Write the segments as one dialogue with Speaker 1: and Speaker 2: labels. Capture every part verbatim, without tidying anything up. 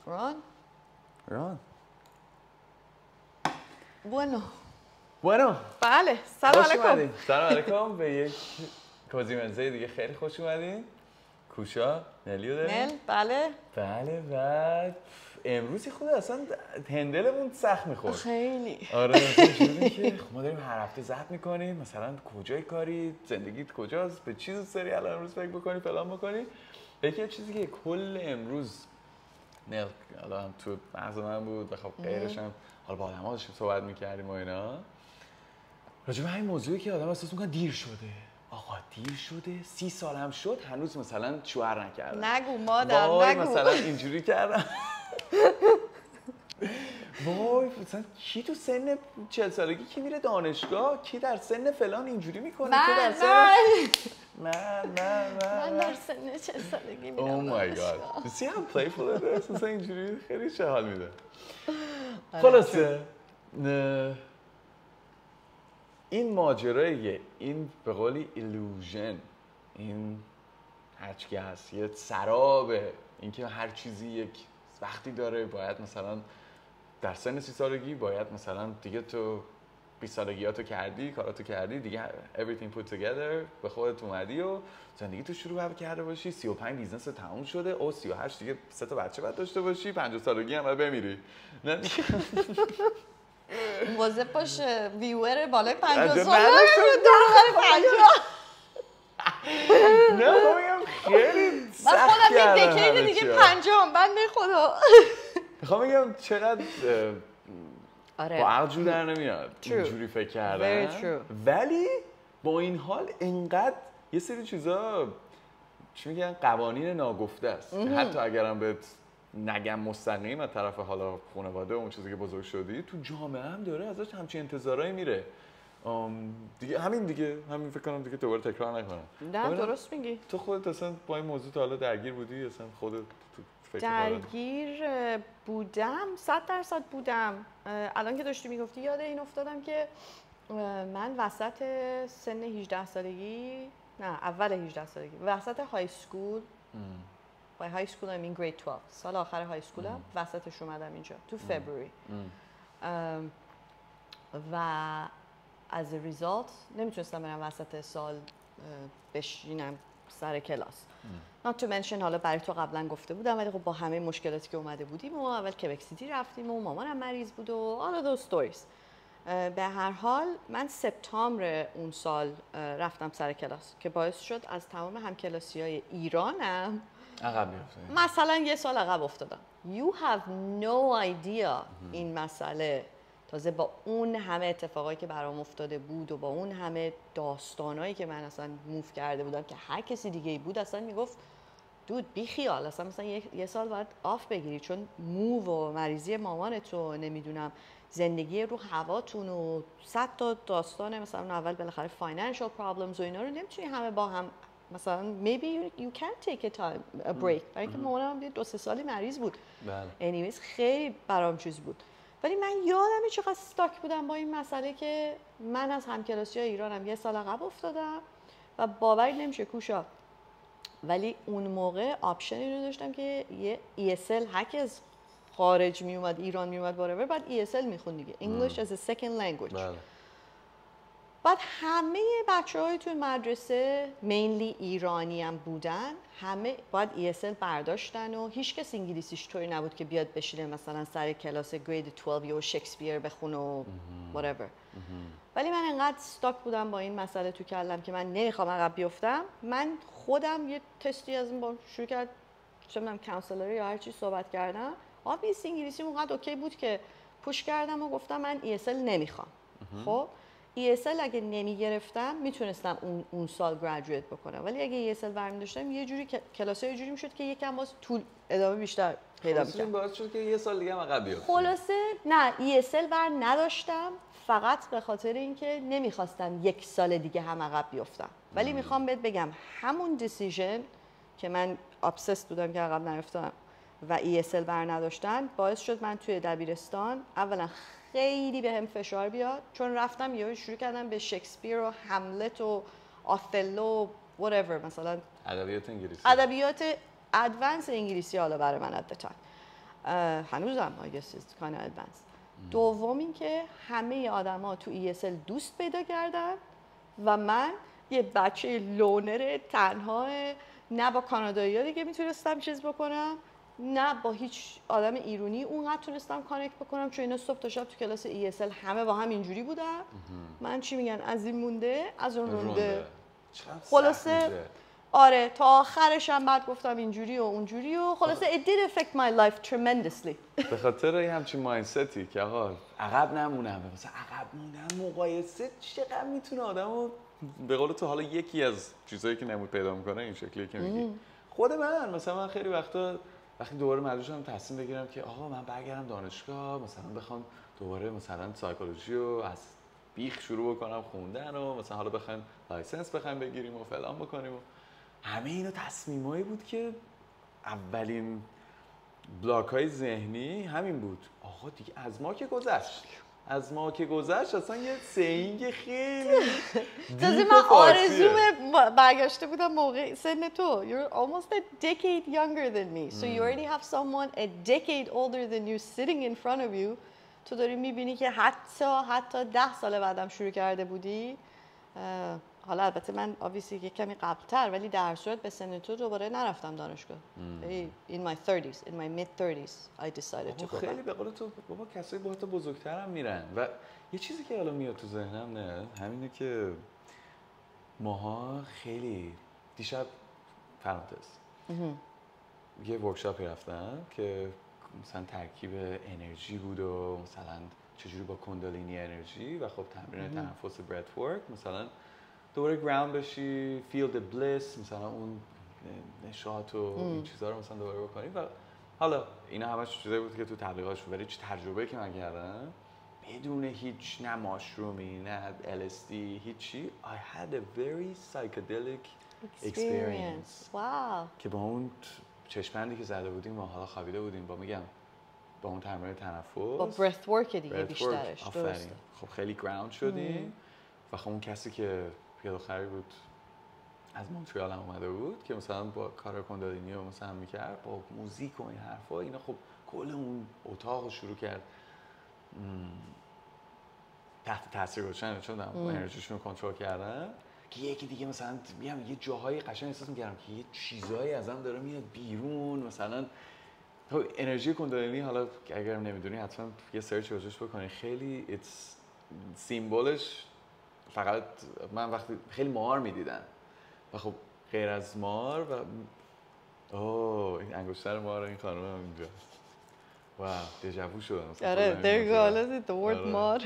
Speaker 1: Run.
Speaker 2: Run.
Speaker 1: Bueno.
Speaker 2: Bueno.
Speaker 1: بله. سلام علیکم.
Speaker 2: سلام علیکم به یک کوزی منزه دیگه خیلی خوش اومدین. کوشا، نلیو داریم؟
Speaker 1: نل، بله.
Speaker 2: بله بعد امروزی خود اصلا هندلمون سخت میخورد.
Speaker 1: خیلی.
Speaker 2: آره اینجوری که ما داریم هر هفته ضبط میکنیم مثلا کجای کاری، زندگیت کجاست، به چی دوست داری الان امروز فکر بکنی، فلان بکنی. یکی چیزی که کل امروز نه الان تو مغز من بود و خب غیرش هم حالا با آدم‌ها داشتیم صحبت می‌کردیم و اینا راجع به همین موضوعی که آدم احساس می‌کنه دیر شده. آقا دیر شده، سی سال هم شد هنوز مثلا شوهر نکردم.
Speaker 1: نگو مادر
Speaker 2: وای
Speaker 1: نگو.
Speaker 2: مثلا اینجوری کردم. وای مثلا کی تو سن چهل سالگی کی میره دانشگاه، کی در سن فلان اینجوری میکنه، کی در سن من من من
Speaker 1: من در سن چهل سالگی میرم.
Speaker 2: او مای گاد. You see how playful it is؟ مثلا اینجوری خیلی چه حال میده. خلاصه این ماجرای این به قولی illusion، این هرچی که هست یه سرابه، اینکه هر چیزی یک وقتی داره، باید مثلا در سن سی سالگی باید مثلا دیگه تو بیست سالگیاتو کردی، کاراتو کردی دیگه، everything put together به خودت اومدی و زندگی تو شروع کرده باشی، سی و پنج بیزنس تموم شده، او سی و هشت دیگه سه تا بچه باید داشته باشی، پنجاه سالگی هم باید بمیری. نه دیگه
Speaker 1: موظف باش ویور بالای پنجاه
Speaker 2: عجب
Speaker 1: ساله
Speaker 2: نداشتم.
Speaker 1: دور پنجاه.
Speaker 2: نه خب میگم خیلی سخت
Speaker 1: من خودم
Speaker 2: کردن
Speaker 1: یک دکیده
Speaker 2: همه
Speaker 1: دیگه
Speaker 2: چی.
Speaker 1: پنجاه بنده خدا.
Speaker 2: میخوام میگم چقدر
Speaker 1: آره.
Speaker 2: با عقل جور در نمیاد
Speaker 1: True.
Speaker 2: اینجوری فکر کردن.
Speaker 1: Very true.
Speaker 2: ولی با این حال انقدر یه سری چیزا چی میگن قوانین ناگفته است. حتی اگرم بهت نگم مستقیم از طرف حالا خانواده اون چیزی که بزرگ شدی، تو جامعه هم داره ازش همچین انتظارایی میره. دیگه همین دیگه همین فکر کنم دیگه دوباره تکرار نکنم.
Speaker 1: نه درست میگی.
Speaker 2: تو خودت اصلا با این موضوع تا حالا درگیر بودی؟ اصلا خودت فکر
Speaker 1: درگیر بودم، صد درصد بودم. الان که داشتی میگفتی یاد این افتادم که من وسط سن هجده سالگی، نه اول هجده سالگی، وسط های سکول، با های سکول I mean grade دوازده، سال آخر های سکولم، وسطش اومدم اینجا تو فبروری و as a result نمیتونستم برم وسط سال بشینم سر کلاس. not to mention حالا برای تو قبلا گفته بودم ولی خب با همه مشکلاتی که اومده بودیم و اول کبک سیتی رفتیم و مامانم مریض بود و all of those stories. به هر حال من سپتامبر اون سال رفتم سر کلاس که باعث شد از تمام همکلاسی‌های ایرانم
Speaker 2: عقب بیفتم.
Speaker 1: مثلا یه سال عقب افتادم. You have no idea این مسئله تازه با اون همه اتفاقایی که برام افتاده بود و با اون همه داستانایی که من اصلا موو کرده بودم که هر کسی دیگه ای بود اصلا میگفت دود بی خیال، اصلا مثلا یه, یه سال باید آف بگیری چون موو و مریضی مامانتو نمیدونم زندگی رو هواتون و صد تا داستان مثلا اول بالاخره financial problems و اینا رو نمیتونی همه با هم مثلا maybe you, you can take a time a break. برای اینکه مامانم دید دو سه سالی مریض بود.
Speaker 2: بله.
Speaker 1: anyways خیلی برام چیز بود. ولی من یادمه چقدر استاک بودم با این مسئله که من از همکلاسی‌های ایرانم یه سال عقب افتادم و باور نمیشه کوشا، ولی اون موقع آپشنی رو داشتم که یه ای اس ال هک از خارج می اومد ایران می اومد باور بعد ای اس ال میخوند دیگه English as a second language.
Speaker 2: بله.
Speaker 1: بعد همه بچه‌های توی مدرسه مینلی ایرانی هم بودن، همه باید ای اس ال برداشتن و هیچ کس انگلیسیش طوری نبود که بیاد بشینه مثلا سر کلاس گرید دوازده یا شکسپیر بخونه و whatever. ولی من انقدر استاک بودم با این مسئله تو کلم که من نمیخوام عقب بیفتم. من خودم یه تستی از این با شروع کرد چه میدونم کانسلر یا هر چی صحبت کردم. آبیس انگلیسی اونقدر اوکی بود که پوش کردم و گفتم من ای اس ال نمیخوام. خب ای اس ال اگه نمی گرفتم میتونستم اون اون سال گریجویت بکنم، ولی اگه ای اس ال برمی داشتم یه جوری کلاس‌ها یه جوری میشد که یکم باز طول ادامه بیشتر پیدا می‌کرد.
Speaker 2: باعث شد که یه سال دیگه هم عقب بیفتی.
Speaker 1: خلاصه نه ای اس ال بر نداشتم فقط به خاطر اینکه نمیخواستم یک سال دیگه هم عقب بیفتم. ولی میخوام بهت بگم همون دیسیژن که من ابسس بودم که عقب نیفتم و ای اس ال بر نداشتن باعث شد من توی دبیرستان اولا خیلی به هم فشار بیاد چون رفتم یهو شروع کردم به شکسپیر و هملت و آتلو و whatever مثلا
Speaker 2: ادبیات انگلیسی
Speaker 1: ادبیات ادوانس انگلیسی حالا برای من ات تایم هنوزم I guess it's kind of advanced. دوم این که همه آدما تو ای اس ال دوست پیدا کردن و من یه بچه لونر تنها، نه با کانادایی‌ها دیگه میتونستم چیز بکنم، نه با هیچ آدم ایرانی اونقدر تونستم کانکت بکنم، چون اینا صبح تا شب تو کلاس ای اس ال همه با هم اینجوری بودن. من چی میگن از این مونده از اون رونده، خلاصه آره تا آخرش هم بعد گفتم اینجوری و اونجوری و خلاصه it did affect my life tremendously.
Speaker 2: به خاطر همچین مایندستی که آقا عقب نمونم، مثلا عقب موندن مقایسه چقدر میتونه آدمو به قول تو، حالا یکی از چیزایی که نمود پیدا میکنه این شکلیه که میگی. خود من مثلا من خیلی وقتا وقتی دوباره مجبور شدم تصمیم بگیرم که آقا من برگردم دانشگاه، مثلا بخوام دوباره مثلا سایکولوژی رو از بیخ شروع بکنم خوندن و مثلا حالا بخوایم لایسنس بخوایم بگیریم و فلان بکنیم و همه اینا تصمیمایی بود که اولین بلاک های ذهنی همین بود. آقا دیگه از ما که گذشت، از ما که گذشت اصلا یه سینگ خیلی
Speaker 1: تازه من آرزوم برگشته بودم موقع سن تو. You're almost a decade younger than me. So you already have someone a decade older than you sitting in front of you. تو داری میبینی که حتی حتی ده سال بعدم شروع کرده بودی. حالا البته من obviously یه کمی قبل‌تر، ولی در صورت به سن تو دوباره نرفتم دانشگاه. In my thirties, in my mid thirties I decided to go back.
Speaker 2: خیلی به قول تو بابا کسایی با تو بزرگتر هم میرن. و یه چیزی که الان میاد تو ذهنم نه همینه که ماها خیلی دیشب فرانتز یه ورکشاپی رفتم که مثلا ترکیب انرژی بود و مثلا چجوری با کندالینی انرژی و خب تمرین تنفس برث ورک مثلا دوباره گراوند بشی، فیل د بلیس، مثلا اون نشاط و این چیزا رو مثلا دوباره بکنی. و حالا اینا همش چیزایی بود که تو تبلیغاتش بود، ولی تجربه که من کردم بدون هیچ نه ماشرومی نه ال اس دی هیچی I had a very psychedelic experience.
Speaker 1: واو.
Speaker 2: که با اون چشمندی که زده بودیم و حالا خوابیده بودیم با میگم با اون تمرین تنفس
Speaker 1: با برث ورک دیگه بیشترش درسته.
Speaker 2: خب خیلی گراوند شدیم و خب اون کسی که یه دختری بود از مونترال هم اومده بود که مثلا با کار کندالینی رو مثلا میکرد با موزیک و این حرفا اینا، خب کل اون اتاق رو شروع کرد تحت تاثیر گذاشتن، چون انرژیشون رو کنترل کردن که یکی دیگه مثلا میام یه جاهای قشنگ احساس میکردم که یه چیزایی ازم داره میاد بیرون. مثلا تو انرژی کندالینی حالا اگر نمیدونی حتما یه سرچ راجعش بکنی، خیلی ایتس سیمبولش فقط من وقتی خیلی مار میدیدن و خب غیر از مار و اوه این انگشتر مار این خانم هم اینجا واو دژاوو شد.
Speaker 1: آره there you go let's the word مار.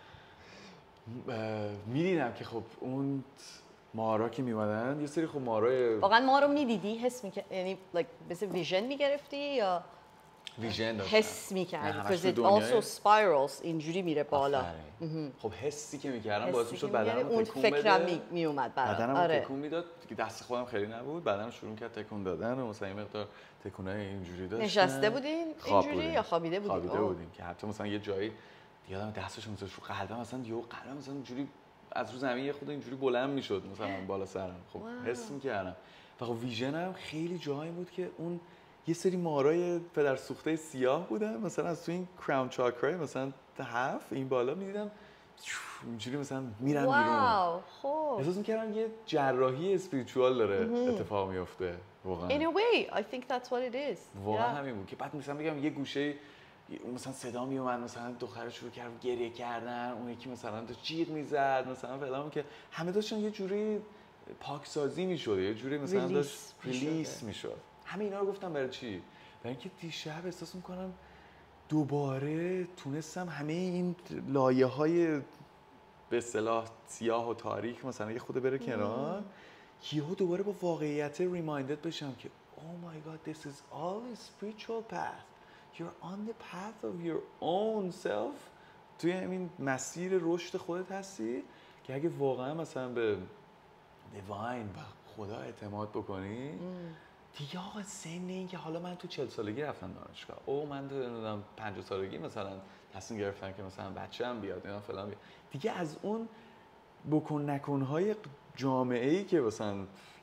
Speaker 2: میدیدم که خب اون مارا که میومدن یه سری خب مارای
Speaker 1: واقعا ما رو میدیدی حس میکرد، یعنی like مثل ویژن میگرفتی یا
Speaker 2: ویژن داشتم
Speaker 1: حس میکردی because it also spirals اینجوری میره بالا.
Speaker 2: خب حسی که میکردم باعث میشد بدنم
Speaker 1: اون فکرم میومد برام.
Speaker 2: بدنم آره. تکون میداد دیگه، دست خودم خیلی نبود، بدنم شروع کرد تکون دادن و مثلا این مقدار تکونای اینجوری داشت.
Speaker 1: نشسته بودین اینجوری یا خوابیده بودین؟
Speaker 2: خوابیده بودیم که حتی مثلا یه جایی یادم دستش مثلا رو قلبم مثلا یهو قلبم مثلا اینجوری از رو زمین یه خود اینجوری بلند میشد مثلا بالا سرم. خب حس میکردم و خب ویژنم خیلی جایی بود که اون یه سری مارای پدر سوخته سیاه بودن مثلا از تو این کراون چاکرای مثلا هفت این بالا میدیدم اینجوری مثلا میرن بیرون.
Speaker 1: واو خب
Speaker 2: احساس میکردم یه جراحی اسپریچوال داره اتفاق میفته واقعا.
Speaker 1: In a way I think that's what it is.
Speaker 2: واقعا همین بود که بعد مثلا میگم یه گوشه مثلا صدا میومد مثلا دختر شروع کرد گریه کردن، اون یکی مثلا داشت جیغ میزد مثلا فلان که همه داشتن یه جوری پاکسازی میشد، یه جوری مثلا داشت ریلیس میشد. همه اینا رو گفتم برای چی؟ برای اینکه دیشب احساس میکنم دوباره تونستم همه این لایه‌های به اصطلاح سیاه و تاریک مثلا یه خود بره کنار، یهو دوباره با واقعیت ریمایندد بشم که oh my god this is all a spiritual path. You're on the path of your own self. توی همین مسیر رشد خودت هستی که اگه واقعا مثلا به دیواین و خدا اعتماد بکنی دیگه آقا سن این که حالا من تو چهل سالگی رفتم دانشگاه، او من تو پنجاه سالگی مثلا تصمیم گرفتم که مثلا بچه‌م بیاد اینا فلان بیاد. دیگه از اون بکن نکن‌های جامعه‌ای که مثلا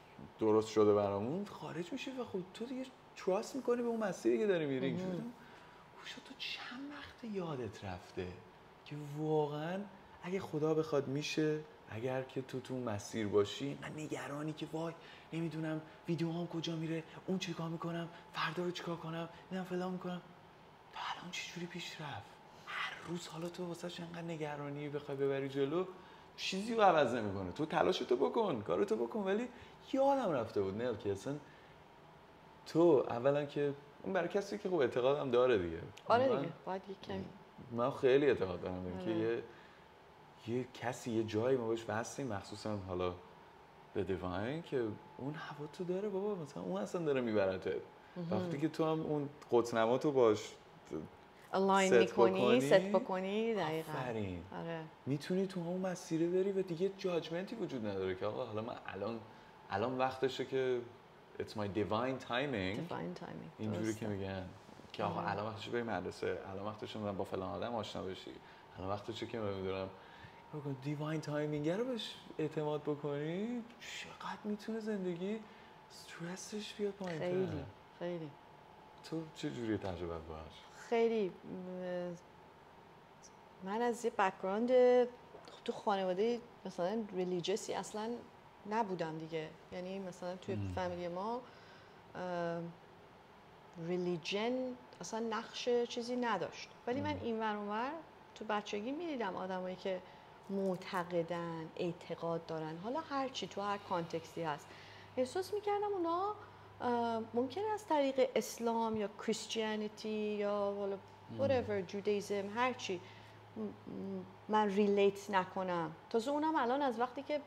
Speaker 2: درست شده برامون خارج میشی و خب تو دیگه تراست میکنی به اون مسیری که داری میری. اینجوری پوشا تو چند وقت یادت رفته که واقعا اگه خدا بخواد میشه، اگر که تو تو مسیر باشی، من نگرانی که وای نمیدونم ویدیوهام کجا میره، اون چیکار میکنم، فردا رو چیکار کنم، اینم فلان میکنم. تا الان چجوری پیش رفت؟ هر روز حالا تو واسه انقدر نگرانی بخوای ببری جلو، چیزی رو عوض نمیکنه. تو تلاشتو بکن، کارتو بکن، ولی یادم رفته بود نیل که اصلا تو اولا که اون برای کسی که خوب اعتقادم داره دیگه.
Speaker 1: آره دیگه باید یک کمی
Speaker 2: من خیلی اعتقاد دارم که یه یه کسی یه جایی ما بهش وصلیم، مخصوصا حالا به دیواین، که اون هوا تو داره بابا، مثلا اون اصلا داره میبرته. وقتی که تو هم اون قطنماتو باش
Speaker 1: الاین میکنی، ست بکنی، دقیقاً
Speaker 2: آفرین.
Speaker 1: آره.
Speaker 2: میتونی تو اون مسیره بری و دیگه جاجمنتی وجود نداره که آقا حالا من الان الان وقتشه که it's my divine timing.
Speaker 1: divine timing
Speaker 2: اینجوری که میگن که آقا الان وقتشه بری مدرسه، الان وقتشه با فلان آدم آشنا بشی، الان وقتشه که نمیدونم دیواین تایمینگ رو بهش اعتماد بکنی، چقدر میتونه زندگی استرسش بیاد پایین.
Speaker 1: خیلی خیلی.
Speaker 2: تو چه جوری تجربه باهاش؟
Speaker 1: خیلی من از یه بک‌گراند تو خانواده مثلا ریلیجیسی اصلا نبودم دیگه، یعنی مثلا توی فامیلی ما ریلیجن اصلا نقش چیزی نداشت، ولی من اینور اونور تو بچگی میدیدم آدمایی که معتقدن، اعتقاد دارن، حالا هر چی تو هر کانتکستی هست، احساس میکردم اونا ممکنه از طریق اسلام یا کریستیانیتی یا حالا whatever جودیزم هر چی من ریلیت نکنم. تازه اونم الان از وقتی که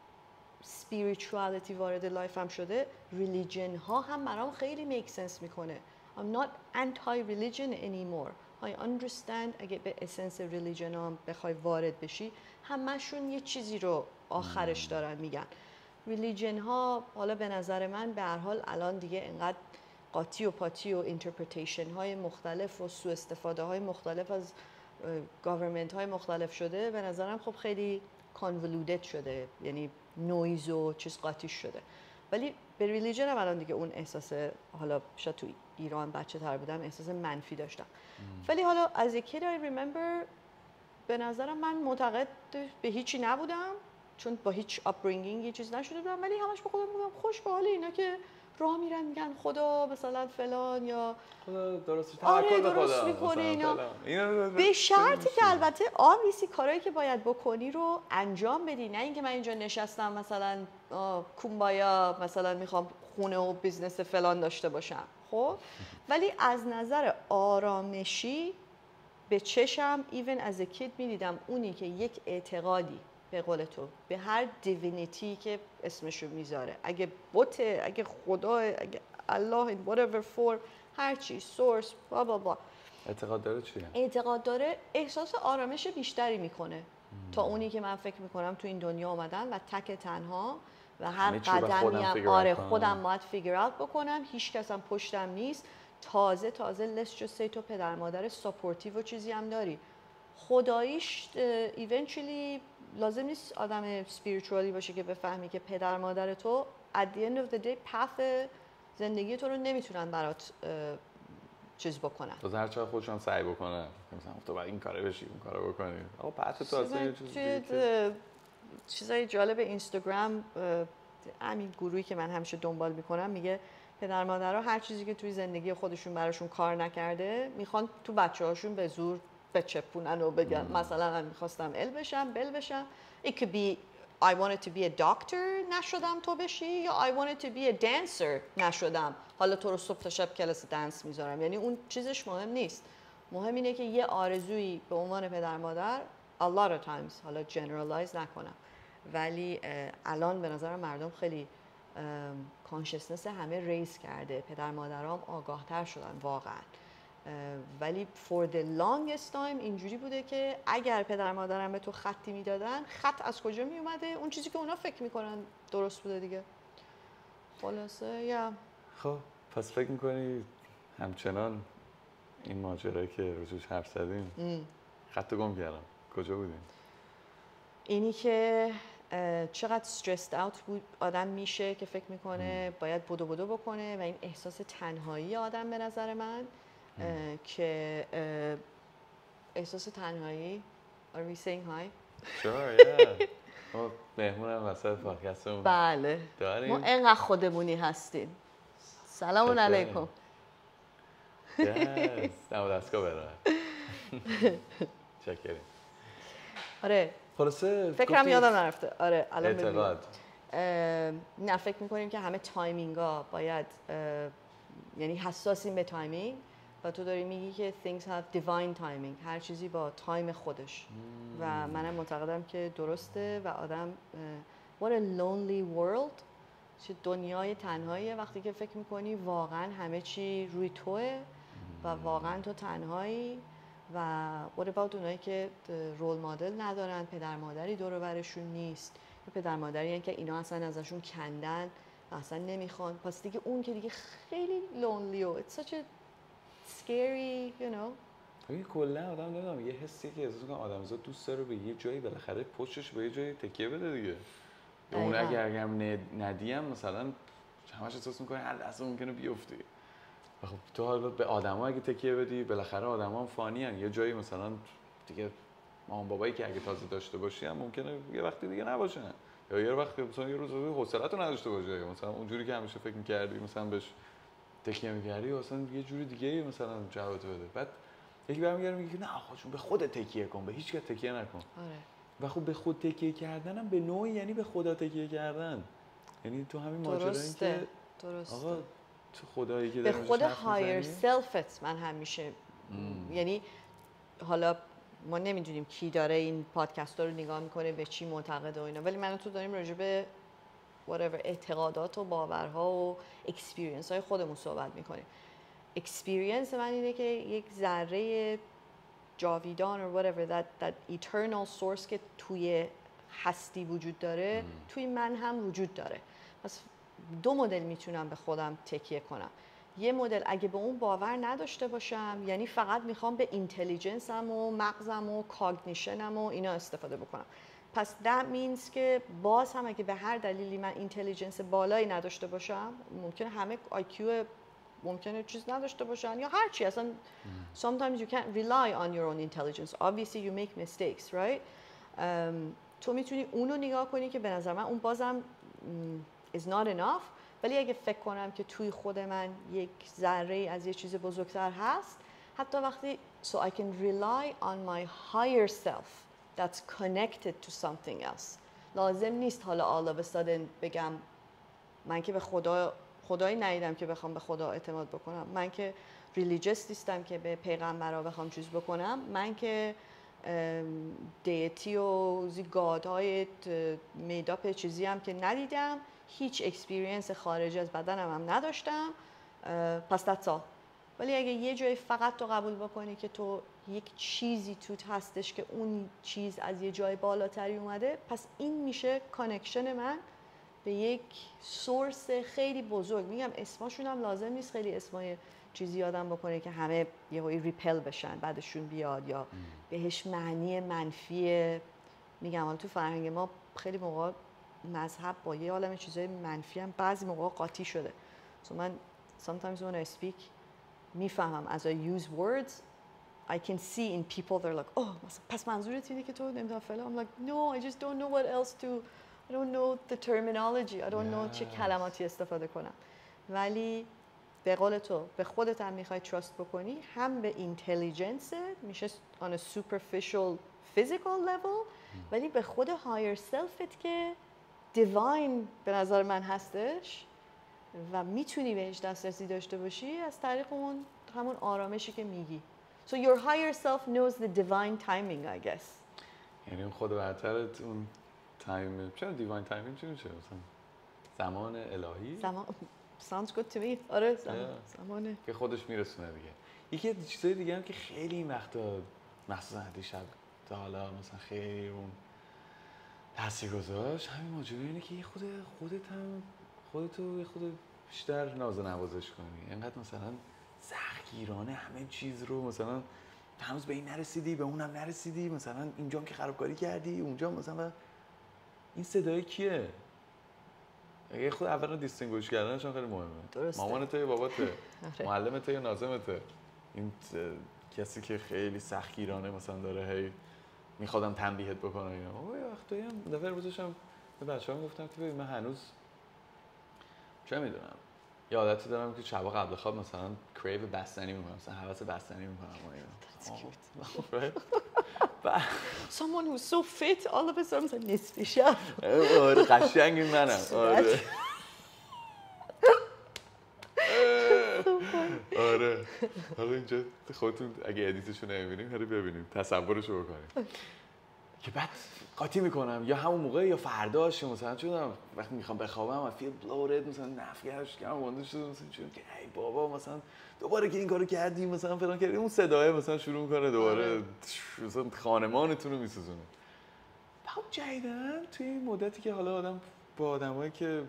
Speaker 1: spirituality وارد لایفم شده، ریلیجن ها هم برام خیلی میک سنس میکنه. I'm not anti-religion anymore. I understand اگه به اسنس ریلیجن هم بخوای وارد بشی، همشون یه چیزی رو آخرش دارن میگن. ریلیجن ها حالا به نظر من به هر حال الان دیگه انقدر قاطی و پاتی و اینترپریتیشن های مختلف و سوء استفاده های مختلف از گاورمنت های مختلف شده، به نظرم خب خیلی کانولودد شده، یعنی نویز و چیز قاطیش شده. ولی به ریلیجن هم الان دیگه اون احساس، حالا شاید تو ایران بچه تر بودم احساس منفی داشتم، ولی حالا از a kid I remember به نظرم من معتقد به هیچی نبودم، چون با هیچ اپبرینگینگ یه چیز نشده بودم، ولی همش به خودم میگم خوش به حال اینا که راه میرن میگن خدا مثلا فلان یا
Speaker 2: خدا درست
Speaker 1: آره درست میکنه اینا، به شرطی که البته آبیسی کارهایی که باید بکنی رو انجام بدی، نه اینکه من اینجا نشستم مثلا کومبایا مثلا میخوام خونه و بیزنس فلان داشته باشم. خب ولی از نظر آرامشی به چشم ایون از کید میدیدم اونی که یک اعتقادی به قول تو به هر دیوینیتی که اسمشو میذاره، اگه بوته، اگه خدا، اگه الله، in whatever form، هر چی، سورس، با با با
Speaker 2: اعتقاد داره چیه؟
Speaker 1: اعتقاد داره احساس آرامش بیشتری میکنه تا اونی که من فکر میکنم تو این دنیا اومدن و تک تنها و هر قدمی هم آره خودم باید فیگر اوت بکنم، هیچ کس هم پشتم نیست. تازه تازه let's just say تو پدر مادر ساپورتیو و چیزی هم داری، خداییش ایونچولی لازم نیست آدم سپیریچوالی باشه که بفهمی که پدر مادر تو at the end of the day پث زندگی تو رو نمیتونن برات چیز بکنن.
Speaker 2: تو هر چقدر خودشون سعی بکنن مثلا تو باید این کارو بشی اون کارو بکنی، آقا پث تو اصلا یه چیزی که
Speaker 1: چیزای جالب اینستاگرام، همین گروهی که من همیشه دنبال میکنم میگه پدر مادرها هر چیزی که توی زندگی خودشون براشون کار نکرده میخوان تو بچه‌هاشون به زور بچپونن و بگن مم. مثلا من میخواستم ال بشم بل بشم، it could be I wanted to be a doctor نشدم تو بشی، یا I wanted to be a dancer نشدم حالا تو رو صبح تا شب کلاس دنس میذارم. یعنی اون چیزش مهم نیست، مهم اینه که یه آرزویی به عنوان پدر مادر a lot of times، حالا generalize نکنم، ولی الان به نظر مردم خیلی کانشسنس همه ریز کرده، پدر مادرام آگاه تر شدن واقعا، ولی for the longest time اینجوری بوده که اگر پدر مادرم به تو خطی میدادن، خط از کجا می اومده؟ اون چیزی که اونا فکر میکنن درست بوده دیگه. خلاصه یا
Speaker 2: خب پس فکر میکنی همچنان این ماجرایی که روزش حرف زدیم خط گم کردم کجا بودیم؟ اینی
Speaker 1: که چقدر استرسد اوت بود آدم میشه که فکر میکنه باید بدو بدو بکنه و این احساس تنهایی آدم به نظر من که اه، احساس تنهایی Are we saying hi?
Speaker 2: Sure, yeah. ما مهمونم وسط پادکستمون
Speaker 1: بله
Speaker 2: داریم.
Speaker 1: ما انقدر خودمونی هستیم. سلام
Speaker 2: چطوری؟
Speaker 1: علیکم.
Speaker 2: Yes. دم دستگاه برای چکریم.
Speaker 1: آره
Speaker 2: خلاصه
Speaker 1: فکرم
Speaker 2: گفتی
Speaker 1: یادم نرفته. آره الان ببینم.
Speaker 2: اعتقاد
Speaker 1: اه، نه فکر میکنیم که همه تایمینگا باید اه، یعنی حساسیم به تایمینگ و تو داری میگی که things have divine timing، هر چیزی با تایم خودش و منم معتقدم که درسته و آدم اه، what a lonely world، چه دنیای تنهاییه وقتی که فکر میکنی واقعا همه چی روی توه و واقعا تو تنهایی. و what about اونایی که رول مدل ندارن، پدر مادری دور و برشون نیست، یا پدر مادری هن که اینا اصلا ازشون کندن و اصلا نمیخوان، پس دیگه اون که دیگه خیلی lonely و it's such a scary you know.
Speaker 2: این کلا آدم نمیدونم یه حسی که احساس کنم آدمزاد دوست داره به یه جایی بالاخره پشتش به یه جایی تکیه بده دیگه. یا اون اگه اگرم ندیم مثلا همش احساس می‌کنی هر لحظه ممکنه بیفتی. خب تو حالا به آدما اگه تکیه بدی بالاخره آدما هم فانی ان، یه جایی مثلا دیگه مامان بابایی که اگه تازه داشته باشی هم ممکنه یه وقتی دیگه نباشن، یا یه وقتی مثلا یه روز حوصله‌تو نداشته باشه، یا مثلا اونجوری که همیشه فکر می‌کردی مثلا بهش تکیه می‌کردی مثلا یه جوری دیگه مثلا جواب بده. بعد یکی برمیگره میگه نه آقا جون به خودت تکیه کن، به هیچ کس تکیه نکن.
Speaker 1: آره.
Speaker 2: و خب به خود تکیه کردن هم به نوعی یعنی به خدا تکیه کردن، یعنی تو همین ماجرا این که
Speaker 1: درسته.
Speaker 2: آقا تو خدایی که
Speaker 1: به
Speaker 2: داری
Speaker 1: خود هایر سلفت من همیشه
Speaker 2: مم.
Speaker 1: یعنی حالا ما نمیدونیم کی داره این پادکست رو نگاه میکنه به چی معتقده و اینا، ولی من و تو داریم راجع به whatever اعتقادات و باورها و اکسپریانس های خودمون صحبت میکنیم. اکسپریانس من اینه که یک ذره جاویدان or whatever that, that eternal source که توی هستی وجود داره مم. توی من هم وجود داره. پس دو مدل میتونم به خودم تکیه کنم. یه مدل اگه به اون باور نداشته باشم یعنی فقط میخوام به اینتلیجنسم و مغزم و کاگنیشنم و اینا استفاده بکنم، پس that means که باز هم اگه به هر دلیلی من اینتلیجنس بالایی نداشته باشم، ممکنه همه آی کیو ممکنه چیز نداشته باشن یا هر چی اصلا mm. sometimes you can't rely on your own intelligence, obviously you make mistakes right. um, تو میتونی اونو نگاه کنی که به نظر من اون بازم um, is not enough، ولی اگه فکر کنم که توی خود من یک ذره از یه چیز بزرگتر هست، حتی وقتی so I can rely on my higher self that's connected to something else. لازم نیست حالا all of a sudden بگم من که به خدا خدایی ندیدم که بخوام به خدا اعتماد بکنم، من که ریلیجیس نیستم که به پیغمبرها بخوام چیز بکنم، من که دیتی و زی گادهای میداپ چیزی هم که ندیدم، هیچ اکسپیرینس خارج از بدنم هم نداشتم، پس that's all. ولی اگه یه جای فقط تو قبول بکنی که تو یک چیزی توت هستش که اون چیز از یه جای بالاتری اومده، پس این میشه کانکشن من به یک سورس خیلی بزرگ. میگم اسماشون هم لازم نیست خیلی اسمای چیزی یادم بکنه که همه یهویی ریپل بشن بعدشون بیاد یا بهش معنی منفی. میگم حالا تو فرهنگ ما خیلی موقع مذهب با یه عالمه چیزای منفی هم بعضی موقع قاطی شده. so من sometimes when I speak میفهمم as I use words I can see in people they're like oh پس منظورت اینه که تو نمیدونم فلان. I'm like no I just don't know what else to I don't know the terminology. I don't yes. know چه کلماتی استفاده کنم. ولی به قول تو به خودت هم میخوای trust بکنی، هم به اینتلیجنس میشه on a superficial physical level hmm. ولی به خود higher selfت که divine به نظر من هستش و میتونی بهش دسترسی داشته باشی از طریق اون همون آرامشی که میگی. So your higher self knows the divine timing I guess.
Speaker 2: یعنی خود برترت اون تایم چرا دیواین تایمینگ چی میشه مثلا زمان الهی
Speaker 1: زمان sounds good to me. آره زمان yeah. زمانه
Speaker 2: که خودش میرسونه دیگه. یکی از چیزای دیگه هم که خیلی این وقتا مخصوصا دیشب تا حالا مثلا خیلی اون تاثیر گذاشت همین ماجرا اینه که خود خودت هم خودتو یه خود بیشتر ناز و نوازش کنی. اینقدر مثلا سختگیرانه همه چیز رو مثلا هنوز به این نرسیدی به اونم نرسیدی، مثلا اینجا که خرابکاری کردی اونجا مثلا این صدای کیه؟ اگه خود اولا دیستینگویش کردنشون خیلی مهمه.
Speaker 1: درسته.
Speaker 2: مامانته یا باباته؟ معلمته یا ناظمته؟ این کسی که خیلی سختگیرانه مثلا داره هی میخوادم تنبیهت بکنه اینا. اوه یه وقتایی هم دفعه روزشم به بچه‌ها گفتم که ببین من هنوز چه میدونم یه عادتی دارم که شبا قبل خواب مثلا کریو بستنی میکنم، مثلا هوس بستنی میکنم و اینا.
Speaker 1: Someone who's so fit all of a sudden مثلا نصف شب.
Speaker 2: آره قشنگ این منم. آره آره حالا اینجا خودتون اگه ادیتشو نمیبینیم هری ببینیم تصورشو بکنیم که بعد قاطی میکنم یا همون موقع یا فرداش مثلا چون وقتی میخوام بخوابم I feel bloated مثلا نفگرش کم مونده شده مثلا چون که ای بابا مثلا دوباره که این کارو کردیم مثلا فلان کردیم اون صدای مثلا شروع میکنه دوباره مثلا خانمانتون رو میسوزونه. بعد جدیدن توی این مدتی که حالا آدم با آدمایی که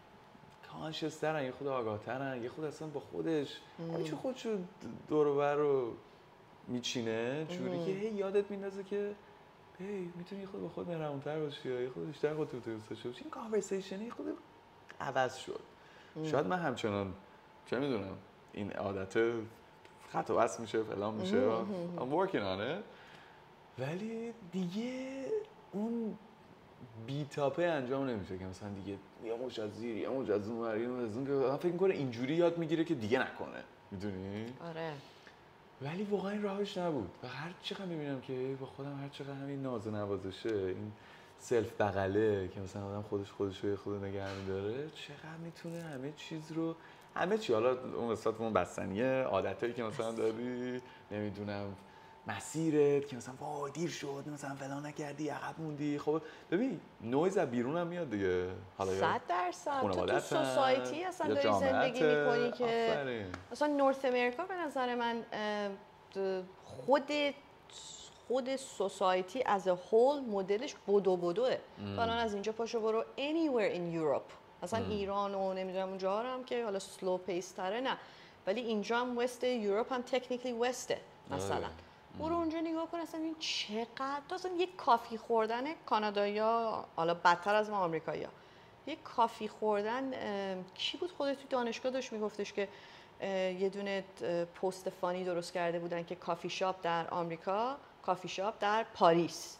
Speaker 2: کانشس ترن یه خود آگاه ترن یه خود اصلا با خودش همینجور خودشو دور و بر رو میچینه جوری که هی یادت میندازه که هی میتونی خود با خود مهربون‌تر باشی یا یه خود بیشتر خودت رو دوست داشته باشی. این کانورسیشن خود عوض شد. شاید من همچنان چه میدونم این عادت خط و بس میشه فلان میشه I'm working on it ولی دیگه اون بیتاپه انجام نمیشه که مثلا دیگه یه موج از زیر یه موج از اون یه موج از اون که آدم فکر میکنه اینجوری یاد میگیره که دیگه نکنه میدونی؟
Speaker 1: آره
Speaker 2: ولی واقعا این راهش نبود و هر چقدر میبینم که با خودم هر چقدر همین ناز و نوازشه این سلف بغله که مثلا آدم خودش خودش رو خود نگه می‌داره چقدر میتونه همه چیز رو همه چی حالا اون وسط اون بستنیه عادتایی که مثلا داری نمیدونم مسیرت که مثلا وای دیر شد مثلا فلان نکردی عقب موندی خب ببین نویز از بیرون هم میاد دیگه حالا
Speaker 1: صد درصد تو تو سوسایتی اصلا داری زندگی میکنی که
Speaker 2: آفرین.
Speaker 1: مثلا نورث امریکا به نظر من خود خود سوسایتی از هول مدلش بدو بدوه الان از اینجا پاشو برو anywhere in Europe مثلا ام. ایران و نمیدونم اونجا هم که حالا سلو پیس تره نه ولی اینجا هم وست یوروپ هم تکنیکلی وسته مثلا برو اونجا نگاه کن اصلا این چقدر تو اصلا یک کافی خوردن کانادایی‌ها حالا بدتر از ما آمریکایی‌ها یک کافی خوردن کی بود خودت تو دانشگاه داشت میگفتش که یه دونه پست فانی درست کرده بودن که کافی شاپ در آمریکا کافی شاپ در پاریس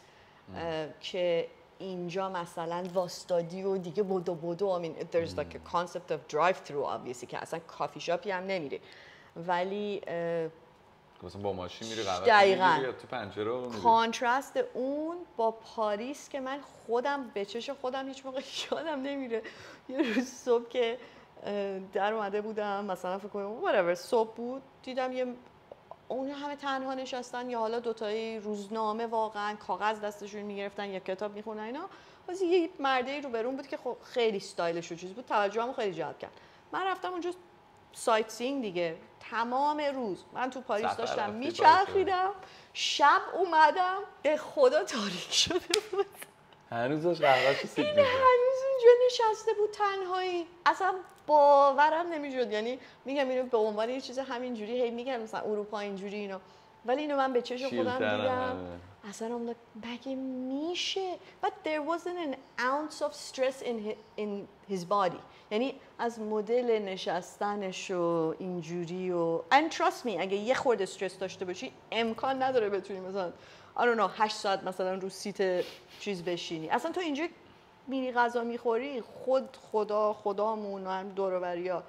Speaker 1: که اینجا مثلا واستادی و دیگه بدو بدو I mean there's like a concept of drive through obviously که اصلا کافی شاپی هم نمیره ولی
Speaker 2: مثلا با ماشین میری قهوه میگیری تو پنجره رو میری
Speaker 1: کانترست اون با پاریس که من خودم به چش خودم هیچ موقع یادم نمیره یه روز صبح که در اومده بودم مثلا فکر کنم whatever صبح بود دیدم یه اون همه تنها نشستن یا حالا دوتایی روزنامه واقعا کاغذ دستشون میگرفتن یا کتاب میخونن اینا واسه یه مردی رو برون بود که خب خیلی استایلش و چیز بود توجهمو خیلی جلب کرد من رفتم اونجا سایت سینگ دیگه تمام روز من تو پاریس داشتم میچرخیدم شب اومدم به خدا تاریک شده بود
Speaker 2: هنوز داشت قهوه‌شو سیب می‌زد
Speaker 1: هنوز اونجا نشسته بود تنهایی اصلا باورم نمیشد یعنی میگم اینو به عنوان یه چیز همینجوری هی میگم مثلا اروپا اینجوری اینا ولی اینو من به چش خودم دیدم اصلا اون مگه میشه but there wasn't an ounce of stress in his, in his body یعنی از مدل نشستنش و اینجوری و and trust me اگه یه خورده استرس داشته باشی امکان نداره بتونی مثلا I don't know هشت ساعت مثلا رو سیت چیز بشینی اصلا تو اینجا میری غذا میخوری خود خدا خدامون و هم دور و بریا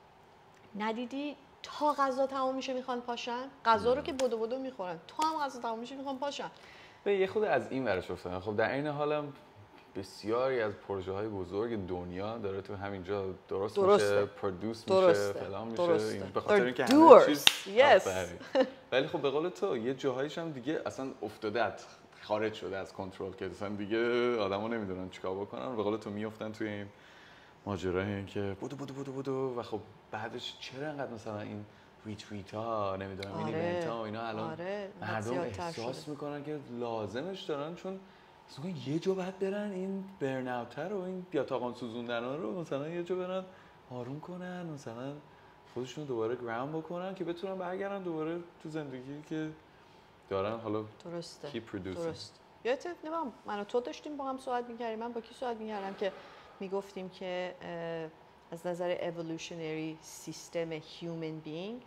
Speaker 1: ندیدی تا غذا تمام میشه میخوان پاشن غذا رو که بدو بدو میخورن تا هم غذا تمام میشه میخوان پاشن
Speaker 2: به یه خود از این ورش افتادن خب در این حالم بسیاری از پروژه های بزرگ دنیا داره تو همینجا درست
Speaker 1: درسته.
Speaker 2: میشه پرودوس
Speaker 1: درسته.
Speaker 2: میشه فلان میشه
Speaker 1: درسته.
Speaker 2: این به خاطر اینکه
Speaker 1: همه
Speaker 2: چیز
Speaker 1: yes.
Speaker 2: ولی خب به قول تو یه جاهایش هم دیگه اصلا افتاده خارج شده از کنترل که اصلا دیگه آدما نمیدونن چیکار بکنن به قول تو میافتن توی این ماجرای این که بودو بودو بودو بودو و خب بعدش چرا انقدر مثلا این ریتویت ها نمیدونم این
Speaker 1: آره.
Speaker 2: ایونت ها اینا الان
Speaker 1: آره.
Speaker 2: مردم احساس میکنن که لازمش دارن چون مثلا یه جا بعد برن این برن اوتر و این بیاتاقان سوزوندن ها رو مثلا یه جا برن آروم کنن مثلا خودشون دوباره گراوند بکنن که بتونن برگردن دوباره تو زندگی که دارن حالا
Speaker 1: درسته
Speaker 2: keep producing.
Speaker 1: درست یادت نمیدونم من و تو داشتیم با هم صحبت می‌کردیم من با کی صحبت می‌کردم که میگفتیم که از نظر evolutionary سیستم human being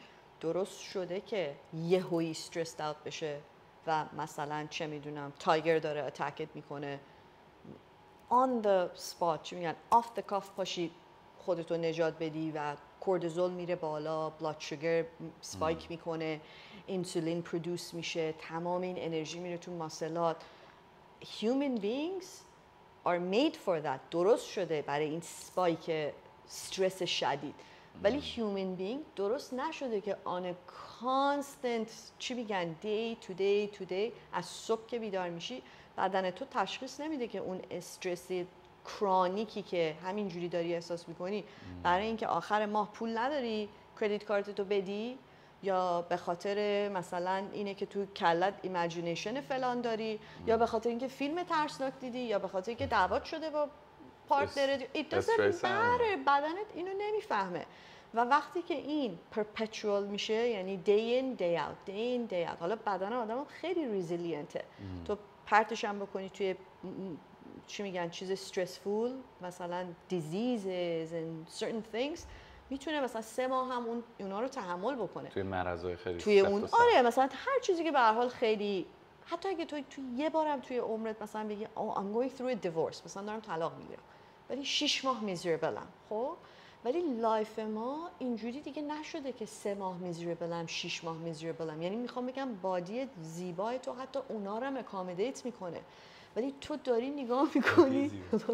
Speaker 1: درست شده که یهویی استرس اوت بشه و مثلا چه میدونم تایگر داره اتکت میکنه on the spot چی میگن off the cuff پاشی خودتو نجات بدی و کورتیزول میره بالا، بلاد شوگر سپایک میکنه، اینسولین پرودوس میشه، تمام این انرژی میره تو ماسلات. Human beings are made for that. درست شده برای این سپایک استرس شدید. ولی human being درست نشده که on a constant چی میگن day to day to day از صبح که بیدار میشی بدن تو تشخیص نمیده که اون استرس کرونیکی که همینجوری داری احساس میکنی برای اینکه آخر ماه پول نداری کردیت کارت تو بدی یا به خاطر مثلا اینه که تو کلت ایمیجینیشن فلان داری یا به خاطر اینکه فیلم ترسناک دیدی یا به خاطر اینکه دعوات شده با پارتنرت. It doesn't matter. بدنت اینو نمیفهمه و وقتی که این perpetual میشه یعنی day in day out day in day out حالا بدن آدم خیلی ریزیلینته تو پرتش هم بکنی توی چی میگن چیز stressful مثلا diseases and certain things میتونه مثلا سه ماه هم اون اونا رو تحمل بکنه
Speaker 2: توی مرضای خیلی
Speaker 1: توی اون آره مثلا هر چیزی که به هر حال خیلی حتی اگه تو تو یه بارم توی عمرت مثلا بگی oh I'm going through a divorce مثلا دارم طلاق میگیرم ولی شش ماه میزربلم خب ولی لایف ما اینجوری دیگه نشده که سه ماه میزربلم شش ماه میزربلم یعنی میخوام بگم بادی زیبای تو حتی اونا رو هم اکامدیت میکنه ولی تو داری نگاه میکنی